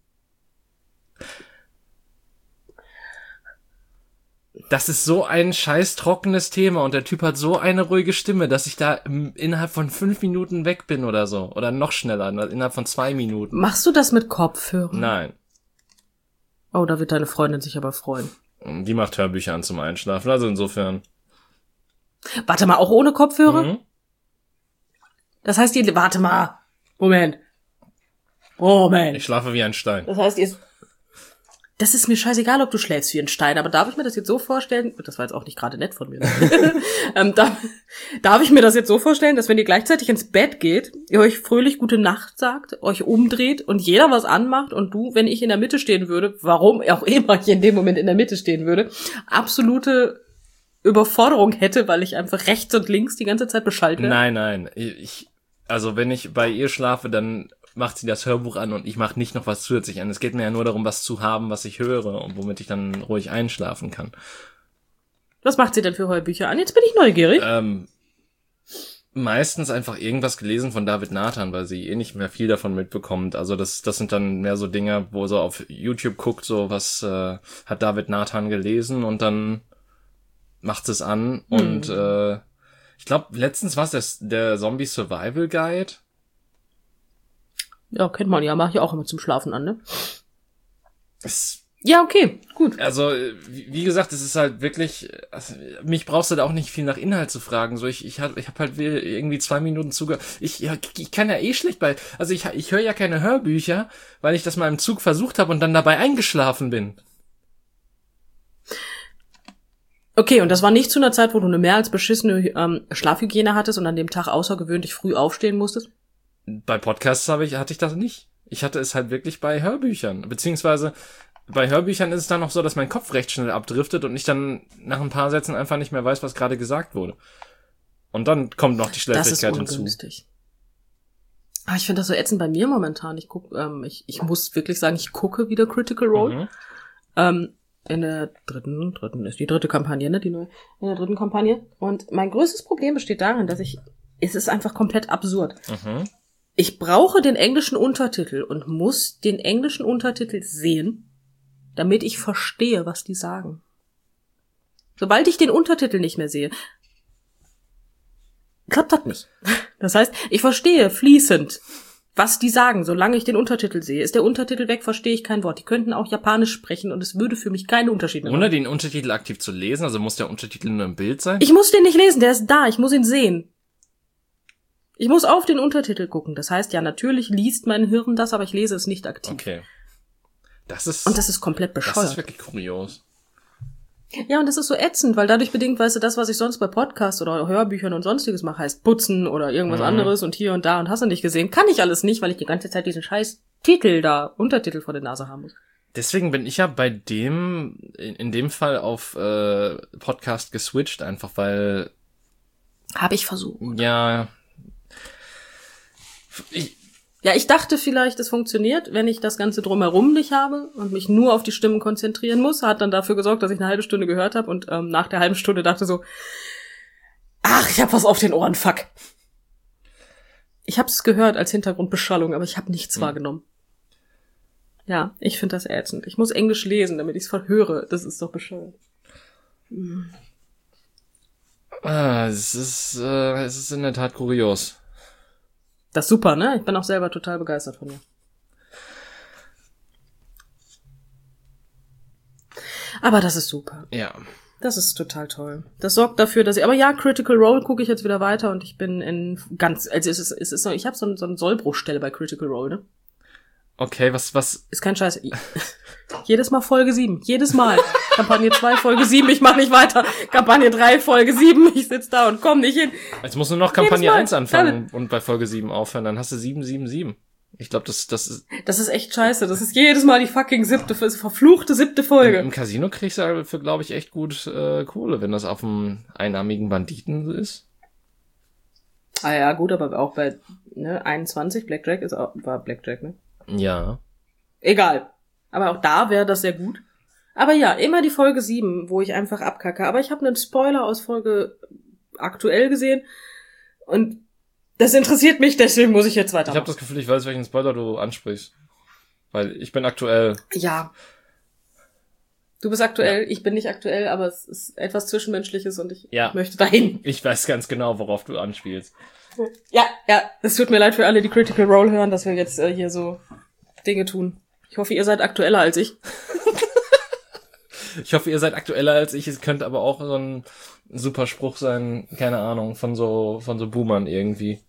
Das ist so ein scheiß trockenes Thema und der Typ hat so eine ruhige Stimme, dass ich da im- innerhalb von fünf Minuten weg bin oder so. Oder noch schneller, innerhalb von zwei Minuten. Machst du das mit Kopfhörern? Nein. Oh, da wird deine Freundin sich aber freuen. Die macht Hörbücher an zum Einschlafen, also insofern. Warte mal, auch ohne Kopfhörer? Mhm. Das heißt, ihr, warte mal. Moment. Moment. Ich schlafe wie ein Stein. Das heißt, ihr, das ist mir scheißegal, ob du schläfst wie ein Stein, aber darf ich mir das jetzt so vorstellen, das war jetzt auch nicht gerade nett von mir, ähm, darf, darf ich mir das jetzt so vorstellen, dass wenn ihr gleichzeitig ins Bett geht, ihr euch fröhlich gute Nacht sagt, euch umdreht und jeder was anmacht und du, wenn ich in der Mitte stehen würde, warum auch immer ich in dem Moment in der Mitte stehen würde, absolute Überforderung hätte, weil ich einfach rechts und links die ganze Zeit Bescheid werde? Nein, nein. Ich, also wenn ich bei ihr schlafe, dann macht sie das Hörbuch an und ich mache nicht noch was zusätzlich an. Es geht mir ja nur darum, was zu haben, was ich höre und womit ich dann ruhig einschlafen kann. Was macht sie denn für Hörbücher an? Jetzt bin ich neugierig. Ähm, meistens einfach irgendwas gelesen von David Nathan, weil sie eh nicht mehr viel davon mitbekommt. Also das, das sind dann mehr so Dinge, wo so auf YouTube guckt, so was äh, hat David Nathan gelesen und dann macht es an. Hm. Und äh, ich glaube, letztens war es der Zombie Survival Guide. Ja, kennt man ja, mache ich auch immer zum Schlafen an, ne? Es, Ja, okay, gut. also, wie wie gesagt, es ist halt wirklich, also, mich brauchst du da auch nicht viel nach Inhalt zu fragen. So, ich, ich hab, ich hab halt irgendwie zwei Minuten zugehört. Ich, ja, ich kann ja eh schlecht bei, also ich, ich höre ja keine Hörbücher, weil ich das mal im Zug versucht habe und dann dabei eingeschlafen bin. Okay, und das war nicht zu einer Zeit, wo du eine mehr als beschissene ähm, Schlafhygiene hattest und an dem Tag außergewöhnlich früh aufstehen musstest? Bei Podcasts habe ich, hatte ich das nicht. Ich hatte es halt wirklich bei Hörbüchern. Beziehungsweise bei Hörbüchern ist es dann noch so, dass mein Kopf recht schnell abdriftet und ich dann nach ein paar Sätzen einfach nicht mehr weiß, was gerade gesagt wurde. Und dann kommt noch die Schläfrigkeit Das ist hinzu. ungünstig. Ah, ich finde das so ätzend bei mir momentan. Ich guck, ähm, ich, ich muss wirklich sagen, ich gucke wieder Critical Role. Mhm. Ähm, in der dritten, dritten ist die dritte Kampagne, ne? Die neue, in der dritten Kampagne. Und mein größtes Problem besteht darin, dass ich, es ist einfach komplett absurd. Mhm. Ich brauche den englischen Untertitel und muss den englischen Untertitel sehen, damit ich verstehe, was die sagen. Sobald ich den Untertitel nicht mehr sehe, klappt das nicht. Das heißt, ich verstehe fließend, was die sagen, solange ich den Untertitel sehe. Ist der Untertitel weg, verstehe ich kein Wort. Die könnten auch Japanisch sprechen und es würde für mich keinen Unterschied machen. Ohne den Untertitel aktiv zu lesen, also muss der Untertitel nur im Bild sein? Ich muss den nicht lesen, der ist da, ich muss ihn sehen. Ich muss auf den Untertitel gucken. Das heißt, ja, natürlich liest mein Hirn das, aber ich lese es nicht aktiv. Okay. Das ist... Und das ist komplett bescheuert. Das ist wirklich kurios. Ja, und das ist so ätzend, weil dadurch bedingt, weißt du, das, was ich sonst bei Podcasts oder Hörbüchern und sonstiges mache, heißt putzen oder irgendwas mhm. anderes und hier und da und hast du nicht gesehen, kann ich alles nicht, weil ich die ganze Zeit diesen scheiß Titel da, Untertitel vor der Nase haben muss. Deswegen bin ich ja bei dem, in, in dem Fall auf äh, Podcast geswitcht, einfach weil... Habe ich versucht. Ja... Ich, Ja, ich dachte vielleicht, es funktioniert, wenn ich das Ganze drumherum nicht habe und mich nur auf die Stimmen konzentrieren muss. Hat dann dafür gesorgt, dass ich eine halbe Stunde gehört habe und ähm, nach der halben Stunde dachte so, ach, ich hab was auf den Ohren, fuck. Ich hab's gehört als Hintergrundbeschallung, aber ich habe nichts hm. wahrgenommen. Ja, ich finde das ätzend. Ich muss Englisch lesen, damit ich's verhöre. Das ist doch bescheuert. Hm. Ah, es ist, äh, es ist in der Tat kurios. Das ist super, ne? Ich bin auch selber total begeistert von mir. Aber das ist super. Ja. Das ist total toll. Das sorgt dafür, dass ich, aber ja, Critical Role gucke ich jetzt wieder weiter und ich bin in ganz, also es ist, es ist so, ich habe so, so eine Sollbruchstelle bei Critical Role, ne? Okay, was, was? Ist kein Scheiß. Jedes Mal Folge sieben. Jedes Mal. Kampagne zwei, Folge sieben, ich mach nicht weiter. Kampagne drei, Folge sieben, ich sitz da und komm nicht hin. Jetzt musst du noch Kampagne eins anfangen und bei Folge sieben aufhören, dann hast du sieben, sieben, sieben. Ich glaube, das, das ist... Das ist echt scheiße. Das ist jedes Mal die fucking siebte, verfluchte siebte Folge. Im, im Casino kriegst du dafür, glaube ich, echt gut äh, Kohle, wenn das auf einem einarmigen Banditen ist. Ah ja, gut, aber auch bei ne, einundzwanzig, Blackjack ist auch, war Blackjack, ne? Ja. Egal. Aber auch da wäre das sehr gut. Aber ja, immer die Folge sieben, wo ich einfach abkacke. Aber ich habe einen Spoiler aus Folge aktuell gesehen und das interessiert mich, deswegen muss ich jetzt weitermachen. Ich habe das Gefühl, ich weiß, welchen Spoiler du ansprichst. Weil ich bin aktuell. Ja. Du bist aktuell, ja. Ich bin nicht aktuell, aber es ist etwas Zwischenmenschliches und ich ja. möchte dahin. Ich weiß ganz genau, worauf du anspielst. Ja, ja, es tut mir leid für alle, die Critical Role hören, dass wir jetzt äh, hier so Dinge tun. Ich hoffe, ihr seid aktueller als ich. Ich hoffe, ihr seid aktueller als ich. Es könnte aber auch so ein super Spruch sein, keine Ahnung, von so von so Boomern irgendwie.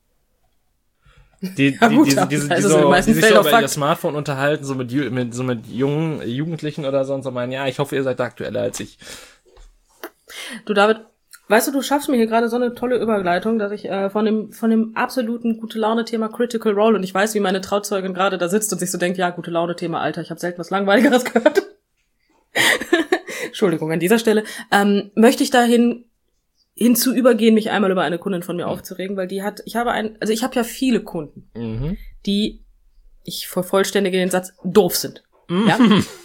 Die, ja, die, gut, diese, diese, also die, so, die die sich so über Fakt. ihr Smartphone unterhalten, so mit, mit so mit jungen Jugendlichen oder so und so meinen, ja, ich hoffe, ihr seid da aktueller als ich. Du, David, weißt du, du schaffst mir hier gerade so eine tolle Überleitung, dass ich äh, von dem von dem absoluten Gute-Laune-Thema Critical Role, und ich weiß, wie meine Trauzeugin gerade da sitzt und sich so denkt, ja, Gute-Laune-Thema, Alter, ich habe selten was Langweiligeres gehört. Entschuldigung an dieser Stelle. Ähm, möchte ich dahin hinzu übergehen, mich einmal über eine Kundin von mir mhm. aufzuregen, weil die hat, ich habe ein, also ich habe ja viele Kunden, mhm. die, ich vervollständige den Satz, doof sind. Mhm. Ja?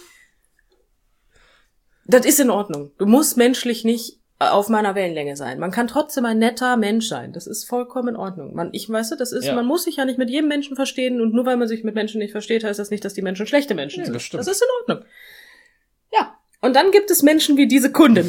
Das ist in Ordnung. Du musst menschlich nicht auf meiner Wellenlänge sein. Man kann trotzdem ein netter Mensch sein. Das ist vollkommen in Ordnung. Man, ich weiß, das ist, ja. man muss sich ja nicht mit jedem Menschen verstehen und nur weil man sich mit Menschen nicht versteht, heißt das nicht, dass die Menschen schlechte Menschen ja, sind. Das stimmt. Das ist in Ordnung. Ja. Und dann gibt es Menschen wie diese Kundin.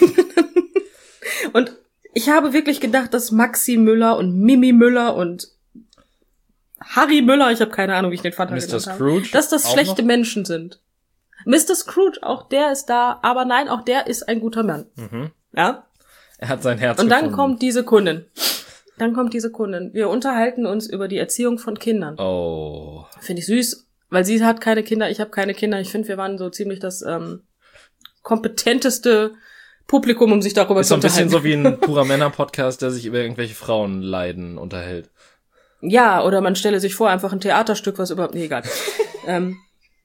Und ich habe wirklich gedacht, dass Maxi Müller und Mimi Müller und Harry Müller, ich habe keine Ahnung, wie ich den Vater Mister genannt Scrooge habe, dass das schlechte noch? Menschen sind. Mister Scrooge, auch der ist da, aber nein, auch der ist ein guter Mann. Mhm. Ja? Er hat sein Herz Und dann gefunden. kommt diese Kundin. Dann kommt diese Kundin. Wir unterhalten uns über die Erziehung von Kindern. Oh. Finde ich süß, weil sie hat keine Kinder, ich habe keine Kinder. Ich finde, wir waren so ziemlich das ähm, kompetenteste Publikum, um sich darüber ist zu unterhalten. Ist so ein bisschen so wie ein purer Männer-Podcast, der sich über irgendwelche Frauenleiden unterhält. Ja, oder man stelle sich vor, einfach ein Theaterstück, was überhaupt, nee, egal. ähm,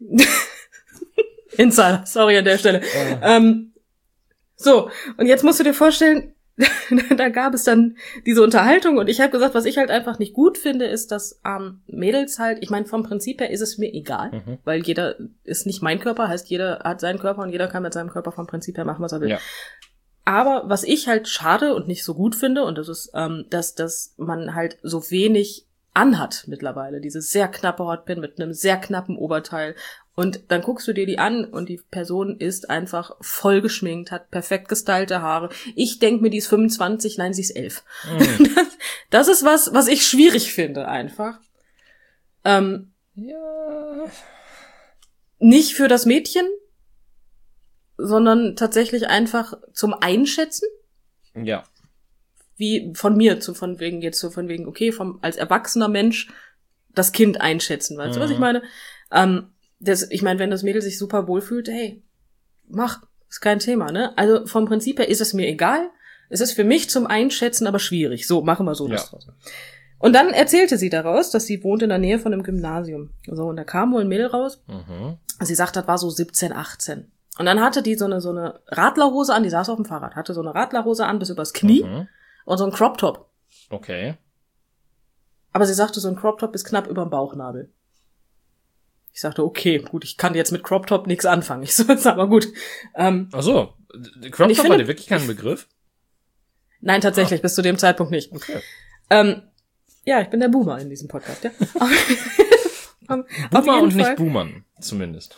Insider, sorry an der Stelle. Ja. Ähm, so, und jetzt musst du dir vorstellen, da gab es dann diese Unterhaltung und ich habe gesagt, was ich halt einfach nicht gut finde, ist, dass ähm, Mädels halt, ich meine, vom Prinzip her ist es mir egal, mhm. weil jeder ist nicht mein Körper, heißt jeder hat seinen Körper und jeder kann mit seinem Körper vom Prinzip her machen, was er will. Ja. Aber was ich halt schade und nicht so gut finde, und das ist, ähm, dass, dass man halt so wenig anhat mittlerweile, diese sehr knappe Hotpin mit einem sehr knappen Oberteil Und dann guckst du dir die an und die Person ist einfach voll geschminkt, hat perfekt gestylte Haare. Ich denk mir, die ist fünfundzwanzig, nein, sie ist elf. Mhm. Das, das ist was, was ich schwierig finde einfach. Ähm, ja. Nicht für das Mädchen, sondern tatsächlich einfach zum Einschätzen. Ja. Wie von mir, zu, von wegen jetzt so von wegen, okay, vom als erwachsener Mensch das Kind einschätzen, weißt mhm. du, was ich meine? Ähm, Das, ich meine, wenn das Mädel sich super wohl fühlt, hey, mach, ist kein Thema, ne? Also vom Prinzip her ist es mir egal. Es ist für mich zum Einschätzen aber schwierig. So, machen wir so ja. das draus. Und dann erzählte sie daraus, dass sie wohnt in der Nähe von einem Gymnasium. So, und da kam wohl ein Mädel raus. Mhm. Sie sagt, das war so siebzehn, achtzehn. Und dann hatte die so eine, so eine Radlerhose an, die saß auf dem Fahrrad, hatte so eine Radlerhose an bis übers Knie mhm. und so ein Crop-Top. Okay. Aber sie sagte, so ein Crop-Top ist knapp über dem Bauchnabel. Ich sagte, okay, gut, ich kann jetzt mit Crop Top nichts anfangen. Ich so, ist aber gut. Ähm, Ach so, Crop Top war dir wirklich kein Begriff? Nein, tatsächlich, ah. bis zu dem Zeitpunkt nicht. Okay. Ähm, ja, ich bin der Boomer in diesem Podcast, ja. um, Boomer und Fall. Nicht Boomern, zumindest.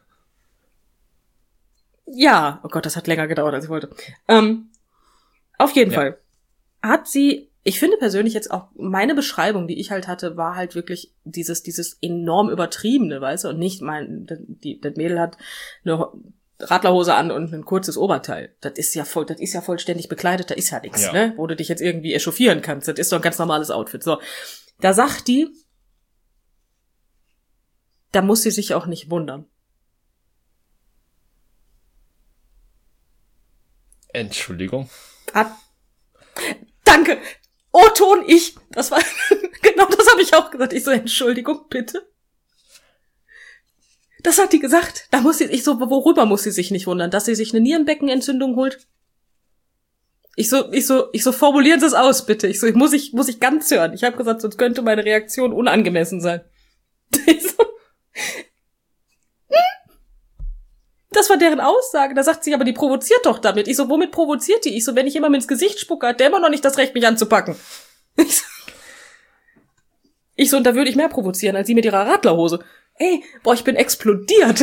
Ja, oh Gott, das hat länger gedauert, als ich wollte. Ähm, auf jeden ja. Fall hat sie... Ich finde persönlich jetzt auch, meine Beschreibung, die ich halt hatte, war halt wirklich dieses, dieses enorm übertriebene, weißt du, und nicht mein, die, das Mädel hat eine Radlerhose an und ein kurzes Oberteil. Das ist ja voll, das ist ja vollständig bekleidet, da ist ja nichts, ja. ne, wo du dich jetzt irgendwie echauffieren kannst. Das ist doch ein ganz normales Outfit. So. Da sagt die, da muss sie sich auch nicht wundern. Entschuldigung. Hat, danke! O-Ton, ich. Das war, genau das habe ich auch gesagt. Ich so, Entschuldigung, bitte. Das hat die gesagt. Da muss sie, ich so, worüber muss sie sich nicht wundern? Dass sie sich eine Nierenbeckenentzündung holt? Ich so, ich so, ich so, formulieren Sie es aus, bitte. Ich so, ich muss ich, muss ich ganz hören. Ich habe gesagt, sonst könnte meine Reaktion unangemessen sein. Ich so, das war deren Aussage. Da sagt sie, aber die provoziert doch damit. Ich so, womit provoziert die? Ich so, wenn ich immer ins Gesicht spucke, hat der immer noch nicht das Recht, mich anzupacken. Ich so, ich so und da würde ich mehr provozieren, als sie mit ihrer Radlerhose. Ey, boah, ich bin explodiert.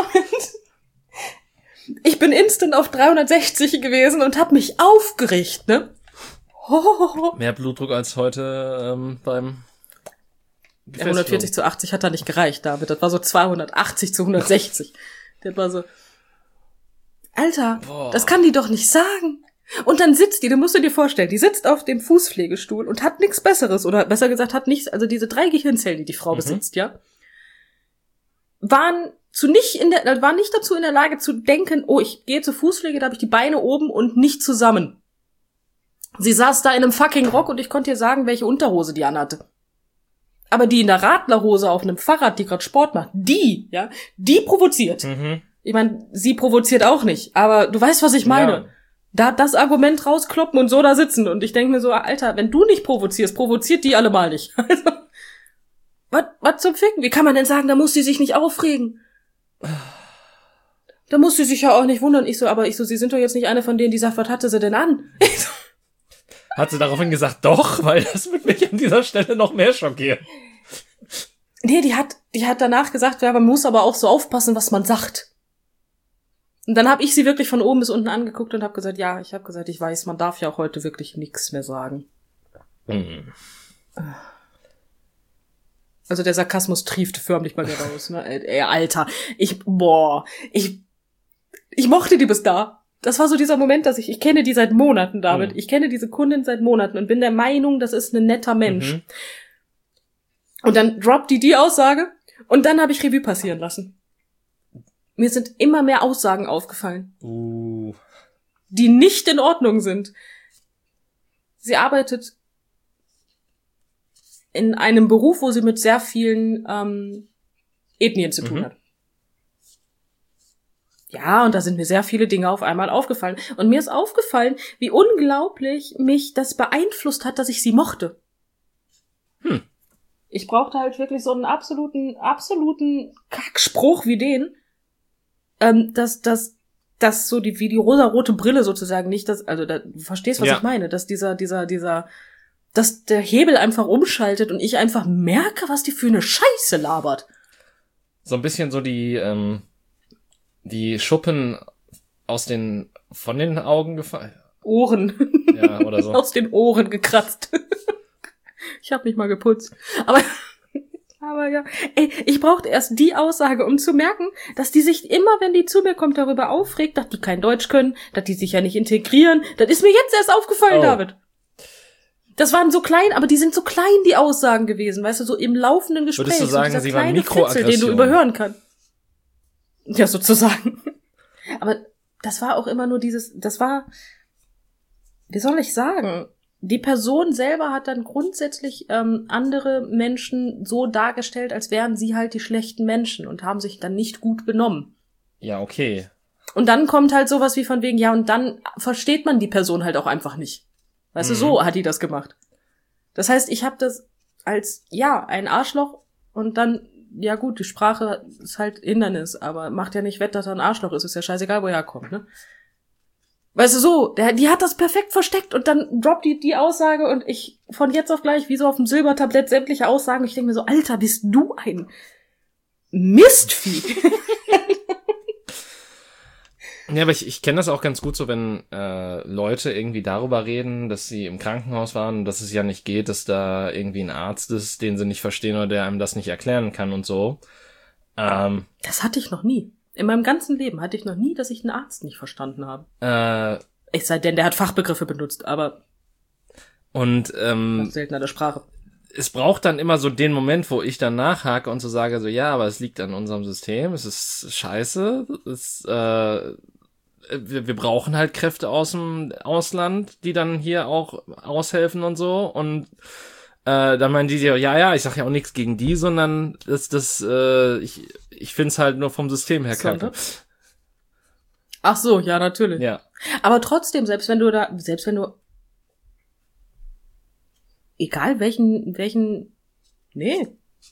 Ich bin instant auf dreihundertsechzig gewesen und hab mich aufgeregt, ne? Oh. Mehr Blutdruck als heute ähm, beim ja, hundertvierzig zu achtzig hat da nicht gereicht, David. Das war so zweihundertachtzig zu hundertsechzig. Der war so, Alter, boah. Das kann die doch nicht sagen. Und dann sitzt die, du musst dir vorstellen, die sitzt auf dem Fußpflegestuhl und hat nichts Besseres, oder besser gesagt hat nichts, also diese drei Gehirnzellen, die die Frau mhm. besitzt, ja, waren zu nicht in der, waren nicht dazu in der Lage zu denken, oh, ich gehe zur Fußpflege, da habe ich die Beine oben und nicht zusammen. Sie saß da in einem fucking Rock und ich konnte ihr sagen, welche Unterhose die anhatte. Aber die in der Radlerhose auf einem Fahrrad, die gerade Sport macht, die, ja, die provoziert. Mhm. Ich meine, sie provoziert auch nicht, aber du weißt, was ich meine. Ja. Da das Argument rauskloppen und so da sitzen. Und ich denke mir so, Alter, wenn du nicht provozierst, provoziert die alle mal nicht. Also, was, was zum Ficken? Wie kann man denn sagen, da muss sie sich nicht aufregen? Da muss sie sich ja auch nicht wundern. Ich so, aber ich so, sie sind doch jetzt nicht eine von denen, die sagt, was hatte sie denn an? Ich so, hat sie daraufhin gesagt, doch, weil das wird mich an dieser Stelle noch mehr schockieren. Nee, die hat, die hat danach gesagt, ja, man muss aber auch so aufpassen, was man sagt. Und dann habe ich sie wirklich von oben bis unten angeguckt und habe gesagt, ja, ich habe gesagt, ich weiß, man darf ja auch heute wirklich nichts mehr sagen. Mhm. Also der Sarkasmus triefte förmlich bei mir raus, ne? Ey, Alter, ich, boah, ich, ich mochte die bis da. Das war so dieser Moment, dass ich, ich kenne die seit Monaten, David. Mhm. Ich kenne diese Kundin seit Monaten und bin der Meinung, das ist ein netter Mensch. Mhm. Und dann droppt die die Aussage und dann habe ich Revue passieren lassen. Mir sind immer mehr Aussagen aufgefallen, uh. die nicht in Ordnung sind. Sie arbeitet in einem Beruf, wo sie mit sehr vielen ähm, Ethnien zu tun mhm. hat. Ja, und da sind mir sehr viele Dinge auf einmal aufgefallen. Und mir ist aufgefallen, wie unglaublich mich das beeinflusst hat, dass ich sie mochte. Hm. Ich brauchte halt wirklich so einen absoluten, absoluten Kackspruch wie den, ähm, dass, dass, dass so die, wie die rosarote Brille sozusagen nicht, das, also da, du verstehst, was ja. ich meine, dass dieser, dieser, dieser, dass der Hebel einfach umschaltet und ich einfach merke, was die für eine Scheiße labert. so ein bisschen so die, ähm, die Schuppen aus den, von den Augen gefallen. Ohren. Ja, oder so. Aus den Ohren gekratzt. Ich habe mich mal geputzt. Aber, aber ja. Ey, ich brauchte erst die Aussage, um zu merken, dass die sich immer, wenn die zu mir kommt, darüber aufregt, dass die kein Deutsch können, dass die sich ja nicht integrieren. Das ist mir jetzt erst aufgefallen, Oh. David. Das waren so klein, aber die sind so klein, die Aussagen gewesen, weißt du, so im laufenden Gespräch. Würdest du sagen, so dieser sie waren kleine Fitzel, den du Mikroaggressionen? überhören kannst. Ja, sozusagen. Aber das war auch immer nur dieses, das war, wie soll ich sagen, die Person selber hat dann grundsätzlich ähm, andere Menschen so dargestellt, als wären sie halt die schlechten Menschen und haben sich dann nicht gut benommen. Ja, okay. Und dann kommt halt sowas wie von wegen, ja, und dann versteht man die Person halt auch einfach nicht. Weißt Mhm. du, so hat die das gemacht. Das heißt, ich habe das als, ja, ein Arschloch und dann, ja gut, die Sprache ist halt Hindernis, aber macht ja nicht wett, dass er ein Arschloch ist, ist ja scheißegal, woher er kommt, ne? Weißt du, so, der, die hat das perfekt versteckt und dann droppt die die Aussage und ich von jetzt auf gleich wie so auf dem Silbertablett sämtliche Aussagen. Ich denke mir so, Alter, bist du ein Mistvieh. Ja, aber ich, ich kenne das auch ganz gut so, wenn äh, Leute irgendwie darüber reden, dass sie im Krankenhaus waren und dass es ja nicht geht, dass da irgendwie ein Arzt ist, den sie nicht verstehen oder der einem das nicht erklären kann und so. Ähm, Das hatte ich noch nie. In meinem ganzen Leben hatte ich noch nie, dass ich einen Arzt nicht verstanden habe. äh, Es sei denn, der hat Fachbegriffe benutzt, aber und ähm, seltener der Sprache. es braucht dann immer so den Moment, wo ich dann nachhake und so sage, so ja, aber es liegt an unserem System, es ist scheiße, es, äh, wir, wir brauchen halt Kräfte aus dem Ausland, die dann hier auch aushelfen und so und äh, dann meinen die so, ja, ja, ich sag ja auch nichts gegen die, sondern das, das, äh, ich, ich find's halt nur vom System her kacke. Ach so, ja, natürlich. Ja. Aber trotzdem, selbst wenn du da, selbst wenn du, egal welchen, welchen, nee.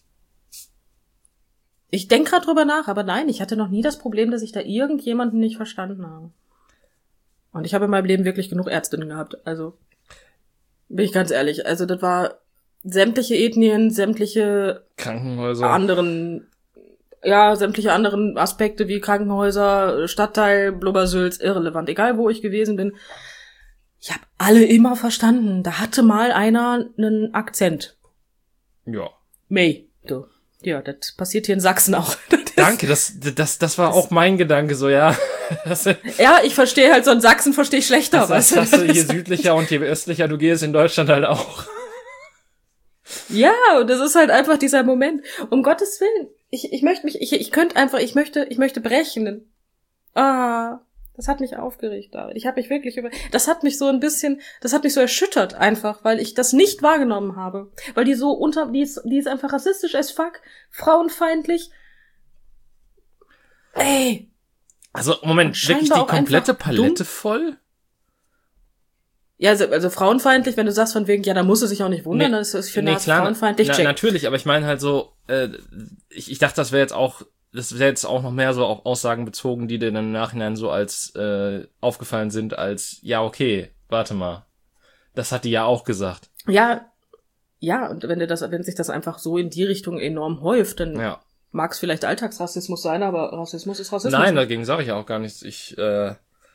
Ich denk grad drüber nach, aber nein, ich hatte noch nie das Problem, dass ich da irgendjemanden nicht verstanden habe. Und ich habe in meinem Leben wirklich genug Ärztinnen gehabt, also, bin ich ganz ehrlich, also das war sämtliche Ethnien, sämtliche Krankenhäuser. anderen, ja, sämtliche anderen Aspekte wie Krankenhäuser, Stadtteil, Blubbersülz, irrelevant. Egal, wo ich gewesen bin. Ich habe alle immer verstanden. Da hatte mal einer einen Akzent. Ja. May. Du. Ja, das passiert hier in Sachsen auch. Danke, das, das, das war auch mein Gedanke, so, ja. Das, Ja, ich verstehe halt so in Sachsen verstehe ich schlechter. das, das hast du je südlicher und je östlicher du gehst in Deutschland halt auch. Ja, und das ist halt einfach dieser Moment. Um Gottes Willen. Ich, ich möchte mich, ich, ich könnte einfach, ich möchte, ich möchte brechen. Ah, das hat mich aufgeregt, David. Ich habe mich wirklich über, das hat mich so ein bisschen, das hat mich so erschüttert einfach, weil ich das nicht wahrgenommen habe. Weil die so unter, die ist, die ist einfach rassistisch as fuck, frauenfeindlich. Ey. Also, Moment, Scheinbar wirklich die auch komplette einfach Palette dumm. voll? Ja, also, also frauenfeindlich, wenn du sagst von wegen, ja, da muss er sich auch nicht wundern, Nee, das ist für nee, das klar, frauenfeindlich, na, check. natürlich, aber ich meine halt so, äh, ich, ich dachte, das wäre jetzt auch, das wäre jetzt auch noch mehr so auf Aussagen bezogen, die dir dann im Nachhinein so als äh, aufgefallen sind, als, ja, okay, warte mal. Das hat die ja auch gesagt. Ja, ja, und wenn dir das, wenn sich das einfach so in die Richtung enorm häuft, dann Ja. mag es vielleicht Alltagsrassismus sein, aber Rassismus ist Rassismus. Nein, dagegen sage ich ja auch gar nichts. Ich, äh,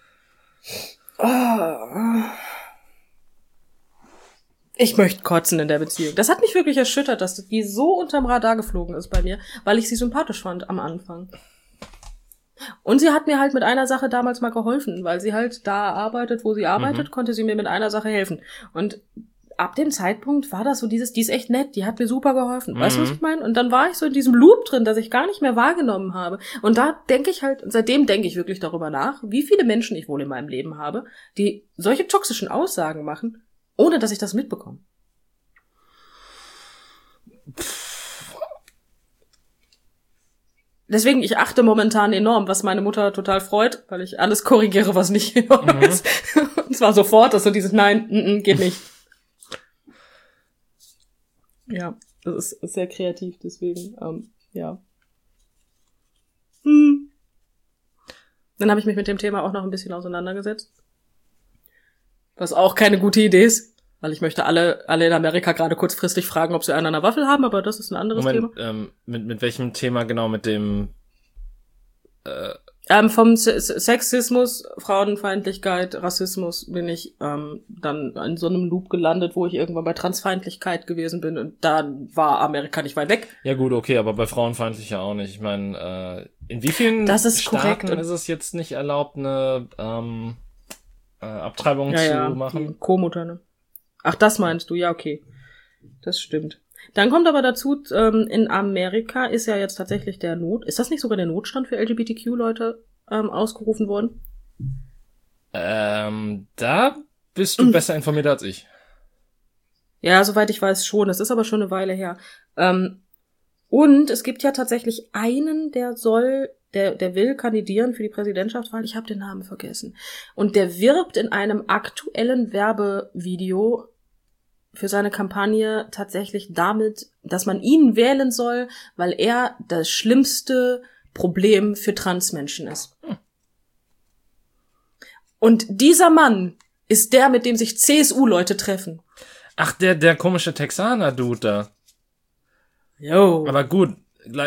Ich möchte kotzen in der Beziehung. Das hat mich wirklich erschüttert, dass die so unterm Radar geflogen ist bei mir, weil ich sie sympathisch fand am Anfang. Und sie hat mir halt mit einer Sache damals mal geholfen, weil sie halt da arbeitet, wo sie arbeitet, Mhm. konnte sie mir mit einer Sache helfen. Und ab dem Zeitpunkt war das so dieses, die ist echt nett, die hat mir super geholfen. Weißt du, was Mhm. ich meine? Und dann war ich so in diesem Loop drin, dass ich gar nicht mehr wahrgenommen habe. Und da denke ich halt, seitdem denke ich wirklich darüber nach, wie viele Menschen ich wohl in meinem Leben habe, die solche toxischen Aussagen machen, ohne dass ich das mitbekomme. Deswegen, ich achte momentan enorm, was meine Mutter total freut, weil ich alles korrigiere, was nicht in Ordnung Mhm. ist. Und zwar sofort, dass so dieses Nein, n -n, geht nicht. Ja, das ist, ist sehr kreativ, deswegen, ähm, ja. Hm. Dann habe ich mich mit dem Thema auch noch ein bisschen auseinandergesetzt. Was auch keine gute Idee ist, Weil ich möchte alle alle in Amerika gerade kurzfristig fragen, ob sie einen an der Waffel haben, aber das ist ein anderes Moment, Thema. Ähm, mit, mit welchem Thema genau? Mit dem äh, Ähm, vom S- Sexismus, Frauenfeindlichkeit, Rassismus bin ich ähm, dann in so einem Loop gelandet, wo ich irgendwann bei Transfeindlichkeit gewesen bin und da war Amerika nicht weit weg. Ja gut, okay, aber bei frauenfeindlich ja auch nicht. Ich meine, äh, in wie vielen Das ist Staaten korrekt. ist es jetzt nicht erlaubt, eine ähm, äh, Abtreibung Ja, zu ja, machen? die Co-Mutter, ne? Ach, das meinst du, ja, okay. Das stimmt. Dann kommt aber dazu, ähm, in Amerika ist ja jetzt tatsächlich der Not, ist das nicht sogar der Notstand für L G B T Q-Leute ähm, ausgerufen worden? Ähm, da bist du besser informiert als ich. Ja, soweit ich weiß schon. Das ist aber schon eine Weile her. Ähm, und es gibt ja tatsächlich einen, der soll, der, der will kandidieren für die Präsidentschaftswahl. Ich habe den Namen vergessen. Und der wirbt in einem aktuellen Werbevideo für seine Kampagne tatsächlich damit, dass man ihn wählen soll, weil er das schlimmste Problem für Transmenschen ist. Hm. Und dieser Mann ist der, mit dem sich C S U-Leute treffen. Ach, der der komische Texaner-Dude da. Jo. Aber gut,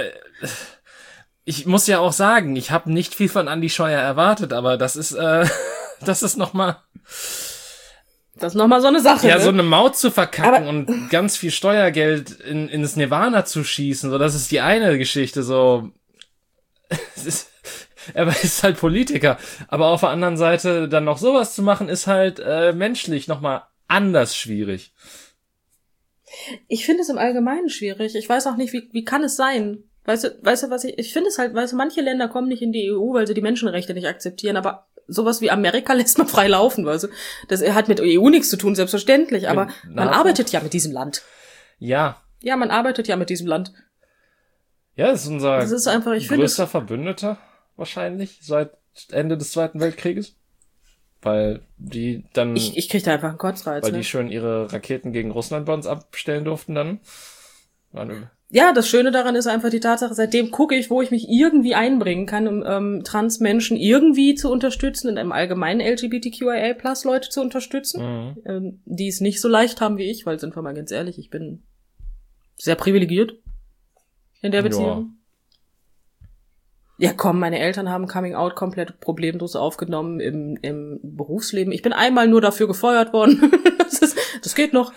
ich muss ja auch sagen, ich habe nicht viel von Andi Scheuer erwartet, aber das ist äh, das ist noch mal Das ist nochmal so eine Sache. ja, ne? so eine Maut zu verkacken Aber und ganz viel Steuergeld in ins Nirvana zu schießen, so das ist die eine Geschichte, so es ist, er ist halt Politiker, aber auf der anderen Seite dann noch sowas zu machen, ist halt äh, menschlich nochmal anders schwierig. ich finde es im Allgemeinen schwierig. Ich weiß auch nicht, wie, wie kann es sein? Weißt du, weißt du, was ich, ich finde es halt, weißt du, manche Länder kommen nicht in die E U, weil sie die Menschenrechte nicht akzeptieren, aber sowas wie Amerika lässt man frei laufen, weißt du. Das hat mit E U nichts zu tun, selbstverständlich, aber Mit man NATO? arbeitet ja mit diesem Land. Ja, Ja, man arbeitet ja mit diesem Land. ja, das ist unser Das ist einfach, ich finde größter es, Verbündeter wahrscheinlich seit Ende des Zweiten Weltkrieges, weil die dann ich, ich krieg da einfach einen Kotzreiz, weil ne? die schön ihre Raketen gegen Russland bei uns abstellen durften dann. Waren- Ja, das Schöne daran ist einfach die Tatsache, seitdem gucke ich, wo ich mich irgendwie einbringen kann, um ähm, Transmenschen irgendwie zu unterstützen und im allgemeinen L G B T Q I A plus Leute zu unterstützen, Mhm. ähm, die es nicht so leicht haben wie ich, weil, sind wir mal ganz ehrlich, ich bin sehr privilegiert in der Beziehung. Ja, komm, meine Eltern haben Coming Out komplett problemlos aufgenommen im, im Berufsleben. Ich bin einmal nur dafür gefeuert worden. das, ist, das geht noch.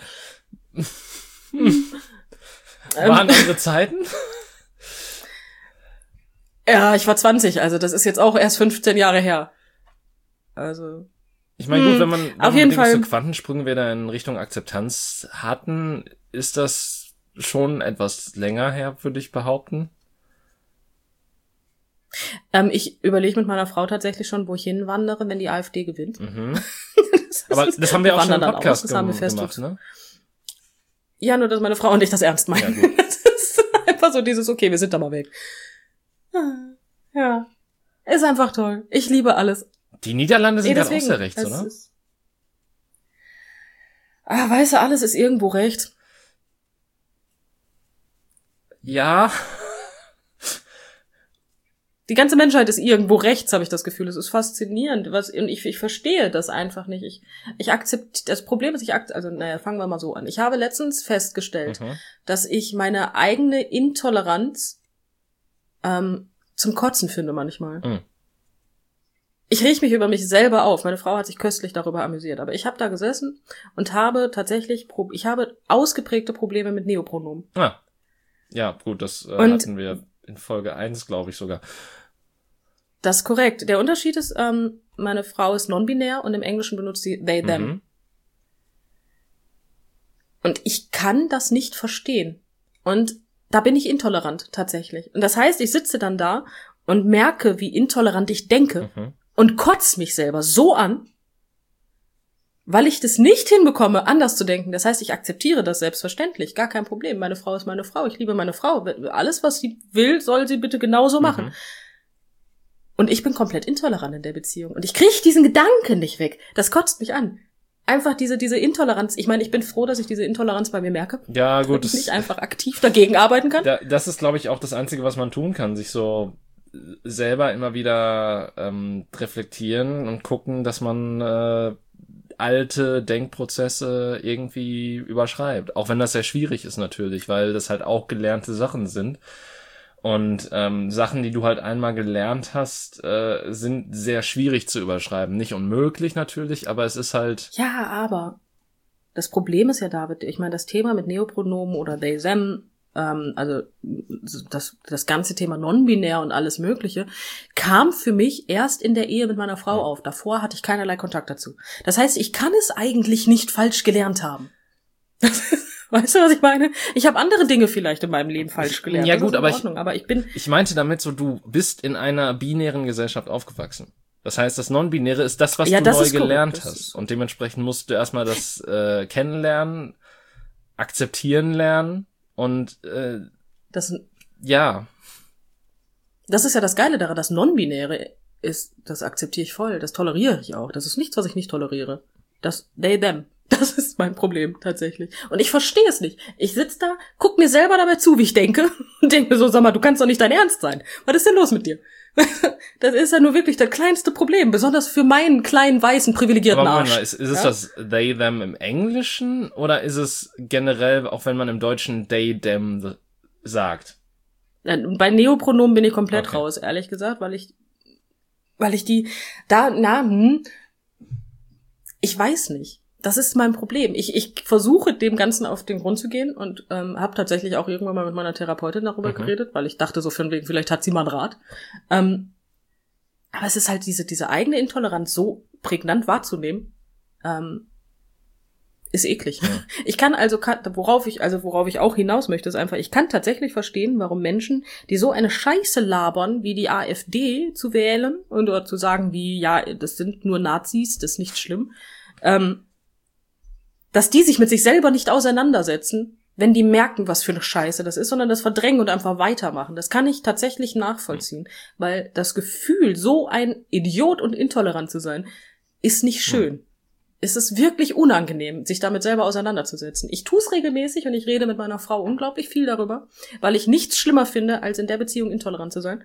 Waren andere Zeiten? Ja, ich war zwanzig, also das ist jetzt auch erst fünfzehn Jahre her. Also. Ich meine, gut, wenn man, wenn auf man jeden Dings Fall. so Quantensprünge wieder in Richtung Akzeptanz hatten, ist das schon etwas länger her, würde ich behaupten. Ähm, ich überlege mit meiner Frau tatsächlich schon, wo ich hinwandere, wenn die AfD gewinnt. Mhm. Das Aber ist- das haben wir auch schon im wandern dann Podcast aus, das haben wir gem- fest gemacht, ne? Ja, nur, dass meine Frau und ich das ernst meinen. Ja, gut. Das ist einfach so dieses, okay, wir sind da mal weg. Ja. Ist einfach toll. Ich liebe alles. Die Niederlande sind Nee, gerade auch deswegen, sehr rechts, es oder? ist- Ah, weißt du, alles ist irgendwo recht. Ja. Die ganze Menschheit ist irgendwo rechts, habe ich das Gefühl. Es ist faszinierend. Was, und ich, ich verstehe das einfach nicht. Ich, ich akzeptiere, das Problem ist, ich akzeptiere, also, naja, fangen wir mal so an. Ich habe letztens festgestellt, Mhm. dass ich meine eigene Intoleranz ähm, zum Kotzen finde manchmal. Mhm. Ich riech mich über mich selber auf. Meine Frau hat sich köstlich darüber amüsiert. Aber ich habe da gesessen und habe tatsächlich, Pro- ich habe ausgeprägte Probleme mit Neopronomen. Ah. Ja, gut, das äh, Und- hatten wir in Folge eins, glaube ich sogar. Das ist korrekt. Der Unterschied ist, ähm, meine Frau ist non-binär und im Englischen benutzt sie they, them. Mhm. Und ich kann das nicht verstehen. Und da bin ich intolerant, tatsächlich. Und das heißt, ich sitze dann da und merke, wie intolerant ich denke Mhm. und kotze mich selber so an, weil ich das nicht hinbekomme, anders zu denken. Das heißt, ich akzeptiere das selbstverständlich. Gar kein Problem. Meine Frau ist meine Frau. Ich liebe meine Frau. Alles, was sie will, soll sie bitte genauso machen. Mhm. Und ich bin komplett intolerant in der Beziehung. Und ich kriege diesen Gedanken nicht weg. Das kotzt mich an. Einfach diese, diese Intoleranz. Ich meine, ich bin froh, dass ich diese Intoleranz bei mir merke. Ja, gut. Und Das, nicht einfach aktiv dagegen arbeiten kann. da, das ist, glaube ich, auch das Einzige, was man tun kann. Sich so selber immer wieder ähm, reflektieren und gucken, dass man äh, alte Denkprozesse irgendwie überschreibt. Auch wenn das sehr schwierig ist natürlich, weil das halt auch gelernte Sachen sind. Und ähm, Sachen, die du halt einmal gelernt hast, äh, sind sehr schwierig zu überschreiben. Nicht unmöglich natürlich, aber es ist halt... Ja, aber das Problem ist ja, David, ich meine, das Thema mit Neopronomen oder they, them, ähm, also das, das ganze Thema non-binär und alles Mögliche, kam für mich erst in der Ehe mit meiner Frau auf. Davor hatte ich keinerlei Kontakt dazu. Das heißt, ich kann es eigentlich nicht falsch gelernt haben. Weißt du, was ich meine? Ich habe andere Dinge vielleicht in meinem Leben falsch gelernt. Ja gut, aber ich, aber ich bin... Ich meinte damit so, du bist in einer binären Gesellschaft aufgewachsen. Das heißt, das Non-Binäre ist das, was ja, du das neu ist gelernt korrekt, hast. Und dementsprechend musst du erstmal das äh, kennenlernen, akzeptieren lernen und äh, das, ja. Das ist ja das Geile daran, das Non-Binäre ist, das akzeptiere ich voll, das toleriere ich auch. Das ist nichts, was ich nicht toleriere. Das they, them. Das ist mein Problem, tatsächlich. Und ich verstehe es nicht. Ich sitz da, guck mir selber dabei zu, wie ich denke, und denke mir so, sag mal, du kannst doch nicht dein Ernst sein. Was ist denn los mit dir? Das ist ja nur wirklich das kleinste Problem, besonders für meinen kleinen, weißen, privilegierten Aber Arsch. mal, ist, ist es ja? das they, them im Englischen oder ist es generell, auch wenn man im Deutschen they, them sagt? Ja, bei Neopronomen bin ich komplett Okay. raus, ehrlich gesagt, weil ich, weil ich die, da, na, hm, ich weiß nicht. Das ist mein Problem. Ich, ich versuche dem Ganzen auf den Grund zu gehen und ähm, habe tatsächlich auch irgendwann mal mit meiner Therapeutin darüber Mhm. geredet, weil ich dachte so von wegen, vielleicht hat sie mal einen Rat. Ähm, aber es ist halt diese diese eigene Intoleranz so prägnant wahrzunehmen, ähm, ist eklig. Ja. Ich kann also, kann, worauf ich also worauf ich auch hinaus möchte, ist einfach, ich kann tatsächlich verstehen, warum Menschen, die so eine Scheiße labern, wie die AfD zu wählen und oder zu sagen, wie ja, das sind nur Nazis, das ist nicht schlimm. Ähm, dass die sich mit sich selber nicht auseinandersetzen, wenn die merken, was für eine Scheiße das ist, sondern das verdrängen und einfach weitermachen. Das kann ich tatsächlich nachvollziehen, weil das Gefühl, so ein Idiot und intolerant zu sein, ist nicht schön. Ja. Es ist wirklich unangenehm, sich damit selber auseinanderzusetzen. Ich tue es regelmäßig und ich rede mit meiner Frau unglaublich viel darüber, weil ich nichts schlimmer finde, als in der Beziehung intolerant zu sein.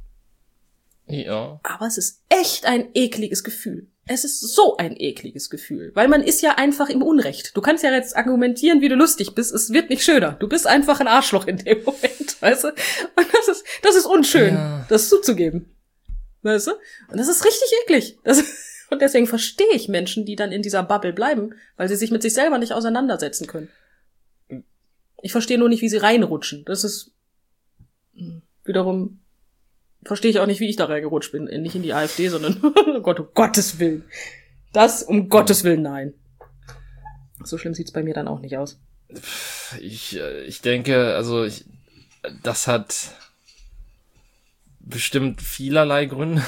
Ja. Aber es ist echt ein ekliges Gefühl. Es ist so ein ekliges Gefühl, weil man ist ja einfach im Unrecht. Du kannst ja jetzt argumentieren, wie du lustig bist, es wird nicht schöner. Du bist einfach ein Arschloch in dem Moment, weißt du? Und das ist, das ist unschön, ja. Das zuzugeben. Weißt du? Und das ist richtig eklig. Das, und deswegen verstehe ich Menschen, die dann in dieser Bubble bleiben, weil sie sich mit sich selber nicht auseinandersetzen können. Ich verstehe nur nicht, wie sie reinrutschen. Das ist wiederum... Verstehe ich auch nicht, wie ich da reingerutscht bin. Nicht in die AfD, sondern oh Gott, um Gottes Willen. Das um Gottes Willen, nein. So schlimm sieht's bei mir dann auch nicht aus. Ich, ich denke, also ich, das hat bestimmt vielerlei Gründe,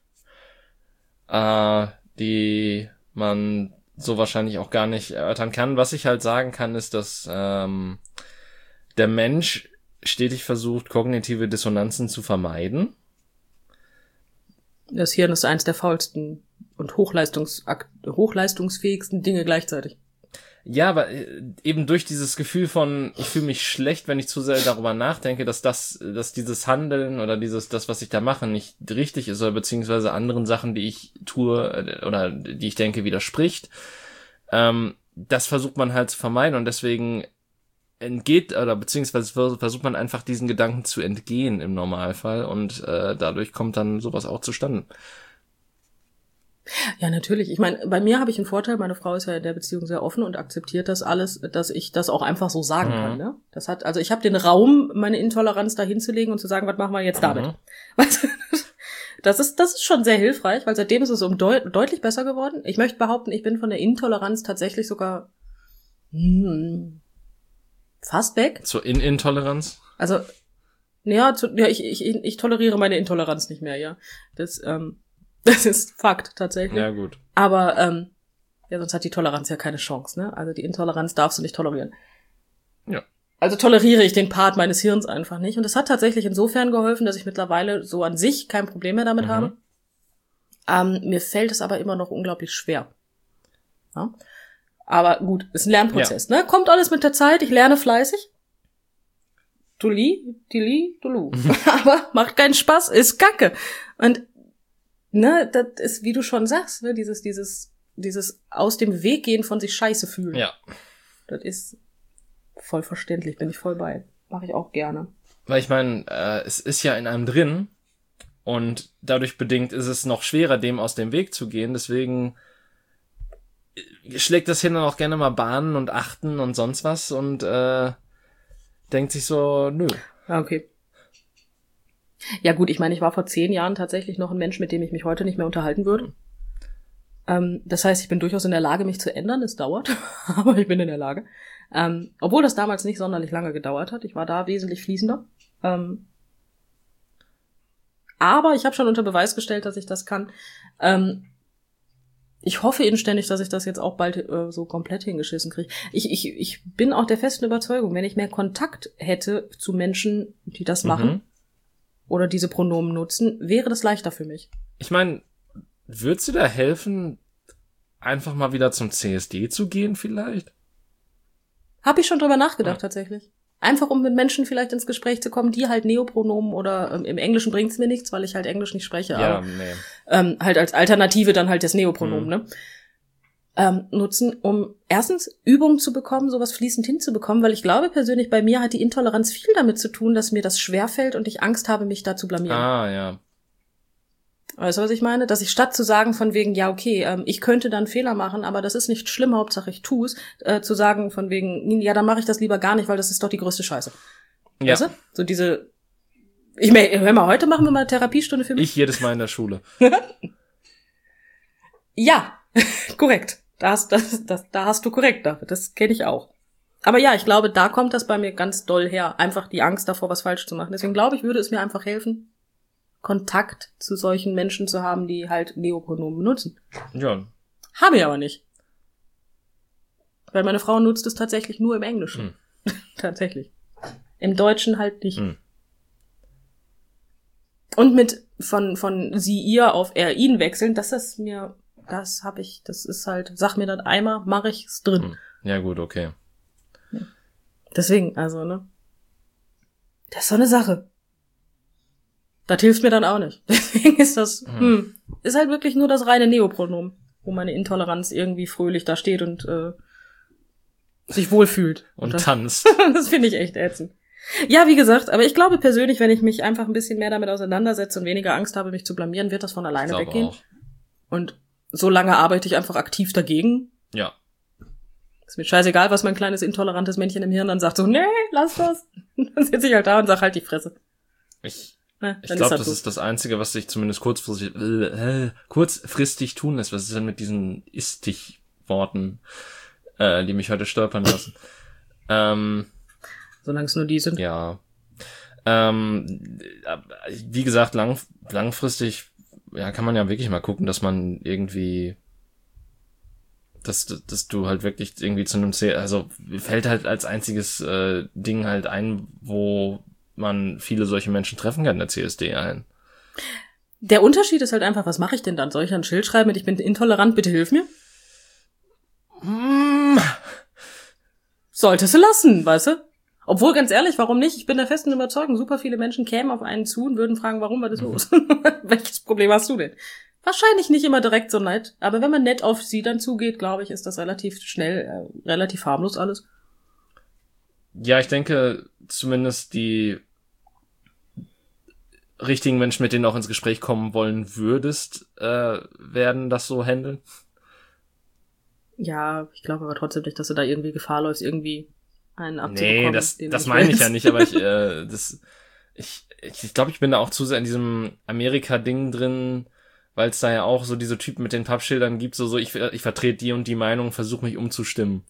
äh, die man so wahrscheinlich auch gar nicht erörtern kann. Was ich halt sagen kann, ist, dass ähm, der Mensch stetig versucht, kognitive Dissonanzen zu vermeiden. Das Hirn ist eins der faulsten und hochleistungs- hochleistungsfähigsten Dinge gleichzeitig. Ja, aber eben durch dieses Gefühl von, ich fühle mich schlecht, wenn ich zu sehr darüber nachdenke, dass das, dass dieses Handeln oder dieses, das, was ich da mache, nicht richtig ist, oder beziehungsweise anderen Sachen, die ich tue oder die ich denke, widerspricht, ähm, das versucht man halt zu vermeiden und deswegen entgeht, oder beziehungsweise versucht man einfach diesen Gedanken zu entgehen im Normalfall und äh, dadurch kommt dann sowas auch zustande. Ja, natürlich. Ich meine, bei mir habe ich einen Vorteil, meine Frau ist ja in der Beziehung sehr offen und akzeptiert das alles, dass ich das auch einfach so sagen mhm. kann. Ne? Das hat, also ich habe den Raum, meine Intoleranz da hinzulegen und zu sagen, was machen wir jetzt damit? Mhm. Weißt du? Das ist, das ist schon sehr hilfreich, weil seitdem ist es um deut- deutlich besser geworden. Ich möchte behaupten, ich bin von der Intoleranz tatsächlich sogar hm, fast weg. Zur In-Intoleranz? Also, ja, zu, ja ich, ich, ich toleriere meine Intoleranz nicht mehr, ja. Das, ähm, das ist Fakt, tatsächlich. Ja, gut. Aber, ähm, ja, sonst hat die Toleranz ja keine Chance, ne? Also die Intoleranz darfst du nicht tolerieren. Ja. Also toleriere ich den Part meines Hirns einfach nicht. Und das hat tatsächlich insofern geholfen, dass ich mittlerweile so an sich kein Problem mehr damit mhm. habe. Ähm, mir fällt es aber immer noch unglaublich schwer. Ja? Aber gut, ist ein Lernprozess, ja. ne? Kommt alles mit der Zeit, ich lerne fleißig. Tuli, Tili, Tulu. Aber macht keinen Spaß, ist Kacke. Und, ne, das ist, wie du schon sagst, ne, dieses, dieses dieses aus dem Weg gehen von sich scheiße fühlen. Ja. Das ist voll verständlich, bin ich voll bei. Mache ich auch gerne. Weil ich meine, äh, es ist ja in einem drin und dadurch bedingt ist es noch schwerer, dem aus dem Weg zu gehen. Deswegen schlägt das Hirn dann auch gerne mal Bahnen und achten und sonst was und äh, denkt sich so, nö. Ja, okay. Ja gut, ich meine, ich war vor zehn Jahren tatsächlich noch ein Mensch, mit dem ich mich heute nicht mehr unterhalten würde. Ähm, das heißt, ich bin durchaus in der Lage, mich zu ändern. Es dauert, aber ich bin in der Lage. Ähm, obwohl das damals nicht sonderlich lange gedauert hat. Ich war da wesentlich fließender. Ähm, aber ich habe schon unter Beweis gestellt, dass ich das kann. Ähm, ich hoffe inständig, dass ich das jetzt auch bald äh, so komplett hingeschissen kriege. Ich, ich, ich bin auch der festen Überzeugung, wenn ich mehr Kontakt hätte zu Menschen, die das machen Mhm. oder diese Pronomen nutzen, wäre das leichter für mich. Ich meine, würd's dir da helfen, einfach mal wieder zum C S D zu gehen vielleicht? Habe ich schon drüber nachgedacht, Ja. tatsächlich. Einfach, um mit Menschen vielleicht ins Gespräch zu kommen, die halt Neopronomen oder ähm, im Englischen bringt's mir nichts, weil ich halt Englisch nicht spreche, Ja, aber nee. ähm, halt als Alternative dann halt das Neopronomen, Mhm. ne? Ähm, nutzen, um erstens Übungen zu bekommen, sowas fließend hinzubekommen, weil ich glaube persönlich, bei mir hat die Intoleranz viel damit zu tun, dass mir das schwerfällt und ich Angst habe, mich da zu blamieren. Ah, ja. Weißt du, was ich meine? Dass ich statt zu sagen von wegen, ja, okay, ähm, ich könnte dann Fehler machen, aber das ist nicht schlimm, Hauptsache ich tu's, äh, zu sagen von wegen, ja, dann mache ich das lieber gar nicht, weil das ist doch die größte Scheiße. Ja. Weißt du? So diese, ich mein, hör mal, heute machen wir mal eine Therapiestunde für mich. Ich jedes Mal in der Schule. Ja, korrekt. Da hast, das, das, da hast du korrekt, David. Das kenne ich auch. Aber ja, ich glaube, da kommt das bei mir ganz doll her. Einfach die Angst davor, was falsch zu machen. Deswegen glaube ich, würde es mir einfach helfen, Kontakt zu solchen Menschen zu haben, die halt Neopronomen benutzen. Ja. Habe ich aber nicht. Weil meine Frau nutzt es tatsächlich nur im Englischen. Hm. Tatsächlich. Im Deutschen halt nicht. Hm. Und mit von von sie ihr auf er ihn wechseln, das ist mir, das habe ich, das ist halt, sag mir das einmal, mache ich's drin. Hm. Ja, gut, okay. Deswegen, also, ne? Das ist so eine Sache. Das hilft mir dann auch nicht. Deswegen ist das, Hm. hm, ist halt wirklich nur das reine Neopronomen, wo meine Intoleranz irgendwie fröhlich da steht und äh, sich wohlfühlt. Und das, tanzt. das finde ich echt ätzend. Ja, wie gesagt, aber ich glaube persönlich, wenn ich mich einfach ein bisschen mehr damit auseinandersetze und weniger Angst habe, mich zu blamieren, wird das von Ich alleine glaube weggehen. auch. Und so lange arbeite ich einfach aktiv dagegen. Ja. Ist mir scheißegal, was mein kleines intolerantes Männchen im Hirn dann sagt. So, nee, lass das. Dann sitze ich halt da und sag halt die Fresse. Ich, Na, ich dann glaube, halt das so. ist das Einzige, was sich zumindest kurzfristig, äh, äh, kurzfristig tun lässt. Was ist denn mit diesen Ist-Dich-Worten, äh, die mich heute stolpern lassen? ähm, Solange es nur die sind. ja. Ähm, wie gesagt, lang, langfristig, ja, kann man ja wirklich mal gucken, dass man irgendwie, dass, dass du halt wirklich irgendwie zu einem C, also fällt halt als einziges äh, Ding halt ein, wo man viele solche Menschen treffen kann, der C S D ein. Der Unterschied ist halt einfach, was mache ich denn dann? Soll ich ein Schild schreiben mit, ich bin intolerant, bitte hilf mir? Mm. Solltest du lassen, weißt du? Obwohl, ganz ehrlich, warum nicht? Ich bin der festen Überzeugung, super viele Menschen kämen auf einen zu und würden fragen, warum, was ist los? Welches Problem hast du denn? Wahrscheinlich nicht immer direkt so nett, aber wenn man nett auf sie dann zugeht, glaube ich, ist das relativ schnell, äh, relativ harmlos alles. Ja, ich denke, zumindest die richtigen Menschen, mit denen du auch ins Gespräch kommen wollen würdest, äh, werden das so handeln. Ja, ich glaube aber trotzdem nicht, dass du da irgendwie Gefahr läufst, irgendwie einen abzubekommen. Nee, das, den das du meine ich willst. ja nicht, aber ich, äh, das, ich, ich, ich glaube, ich bin da auch zu sehr in diesem Amerika-Ding drin, weil es da ja auch so diese Typen mit den Pappschildern gibt, so, so, ich, ich vertrete die und die Meinung, versuche mich umzustimmen.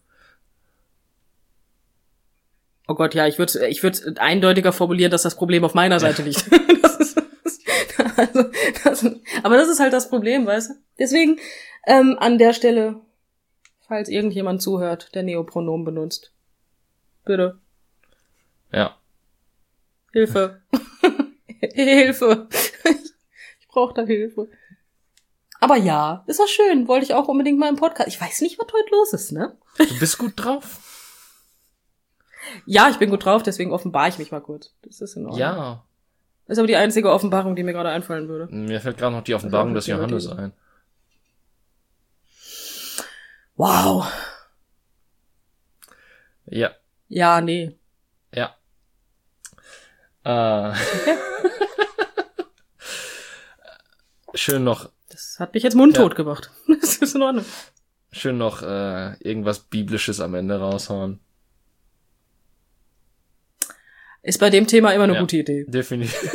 Oh Gott, ja, ich würde ich würd eindeutiger formulieren, dass das Problem auf meiner Seite liegt. Das ist, also, das, aber das ist halt das Problem, weißt du? Deswegen, ähm, an der Stelle, falls irgendjemand zuhört, der Neopronomen benutzt, bitte, Ja. Hilfe. Hilfe. Ich brauche da Hilfe. Aber ja, ist doch schön. Wollte ich auch unbedingt mal im Podcast. Ich weiß nicht, was heute los ist, ne? Du bist gut drauf? Ja, ich bin gut drauf, deswegen offenbare ich mich mal kurz. Das ist in Ordnung. Ja. Das ist aber die einzige Offenbarung, die mir gerade einfallen würde. Mir fällt gerade noch die Offenbarung des Also, Johannes die- ein. Wow. Ja. Ja, nee. Ja. Äh. Schön noch. Das hat mich jetzt mundtot ja. gemacht. Das ist in Ordnung. Schön noch äh, irgendwas Biblisches am Ende raushauen. Ist bei dem Thema immer eine ja, gute Idee. Definitiv.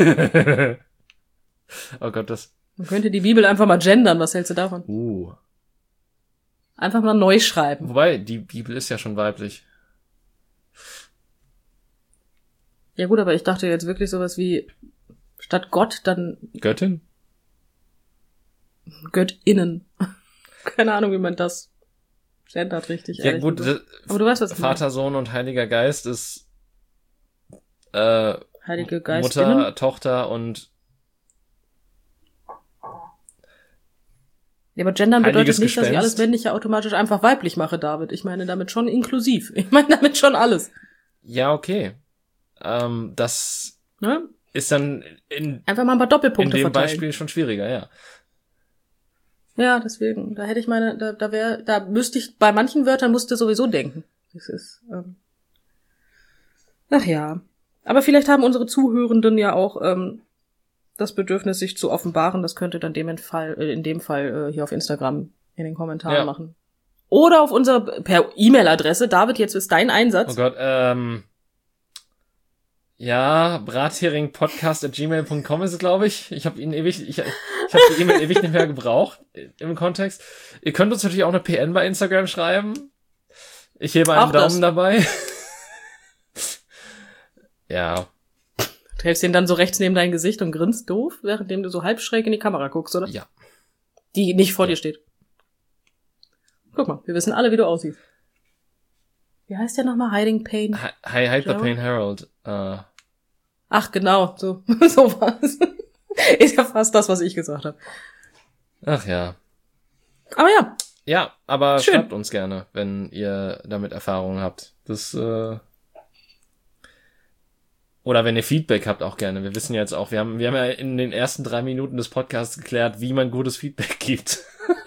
Oh Gott, das... Man könnte die Bibel einfach mal gendern. Was hältst du davon? Uh. Einfach mal neu schreiben. Wobei, die Bibel ist ja schon weiblich. Ja gut, aber ich dachte jetzt wirklich sowas wie statt Gott dann Göttin? Göttinnen. Keine Ahnung, wie man das gendert richtig. Ja gut, so. Aber du weißt, was ich Vater, meine. Sohn und Heiliger Geist ist äh, Heilige Geist Mutter, innen? Tochter und Ja, aber gendern bedeutet Heiliges nicht, dass ich Gespenst. alles Männliche automatisch einfach weiblich mache, David. Ich meine damit schon inklusiv. Ich meine damit schon alles. ja, okay. Ähm, das Ne? ist dann in, Einfach mal ein paar in Doppelpunkte dem verteilen. Beispiel schon schwieriger, ja. Ja, deswegen. Da hätte ich meine, da, da wäre, da müsste ich, bei manchen Wörtern musste sowieso denken. Das ist, ähm, ach ja. Aber vielleicht haben unsere Zuhörenden ja auch ähm, das Bedürfnis, sich zu offenbaren. Das könnte dann dem in, Fall, äh, in dem Fall äh, hier auf Instagram in den Kommentaren Ja. machen. Oder auf unsere, per E-Mail-Adresse. David, jetzt ist dein Einsatz. Oh Gott, ähm, ja, brathering-podcast at gmail punkt com ist es, glaube ich. Ich habe ihn ewig, ich, ich habe die E-Mail ewig nicht mehr gebraucht im Kontext. Ihr könnt uns natürlich auch eine P N bei Instagram schreiben. Ich hebe einen Auch das. Daumen dabei. Ja. Du hältst den dann so rechts neben dein Gesicht und grinst doof, währenddem du so halb schräg in die Kamera guckst, oder? Ja. Die nicht vor Ja. dir steht. Guck mal, wir wissen alle, wie du aussiehst. Wie heißt der nochmal? Hiding Pain? Hi, hi, hi the Gerald? Pain Herald. Äh, Ach, genau, so, so war's. Ist ja fast das, was ich gesagt habe. ach ja. Aber ja, Ja, aber Schön. schreibt uns gerne, wenn ihr damit Erfahrungen habt. Das, äh, oder wenn ihr Feedback habt, auch gerne. Wir wissen jetzt auch, wir haben, wir haben ja in den ersten drei Minuten des Podcasts geklärt, wie man gutes Feedback gibt.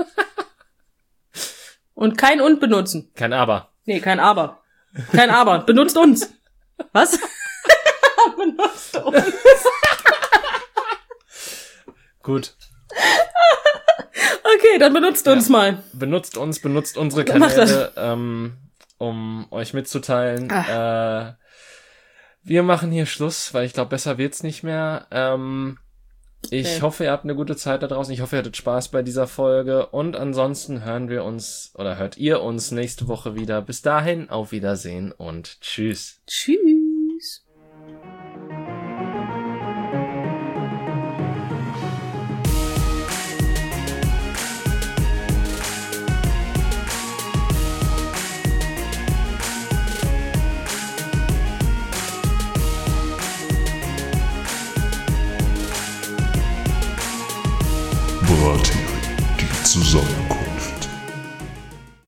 und kein Und benutzen. Kein Aber. Nee, kein Aber. Kein Aber. Benutzt uns. Was? Benutzt uns. Gut. Okay, dann benutzt uns Ja. mal. Benutzt uns, benutzt unsere Mach das. Kanäle, ähm, um euch mitzuteilen. Ah. Äh, wir machen hier Schluss, weil ich glaube, besser wird's nicht mehr. Ähm, ich Okay. hoffe, ihr habt eine gute Zeit da draußen. Ich hoffe, ihr hattet Spaß bei dieser Folge. Und ansonsten hören wir uns oder hört ihr uns nächste Woche wieder. Bis dahin, auf Wiedersehen und tschüss. Tschüss. Brathering, die Zusammenkunft.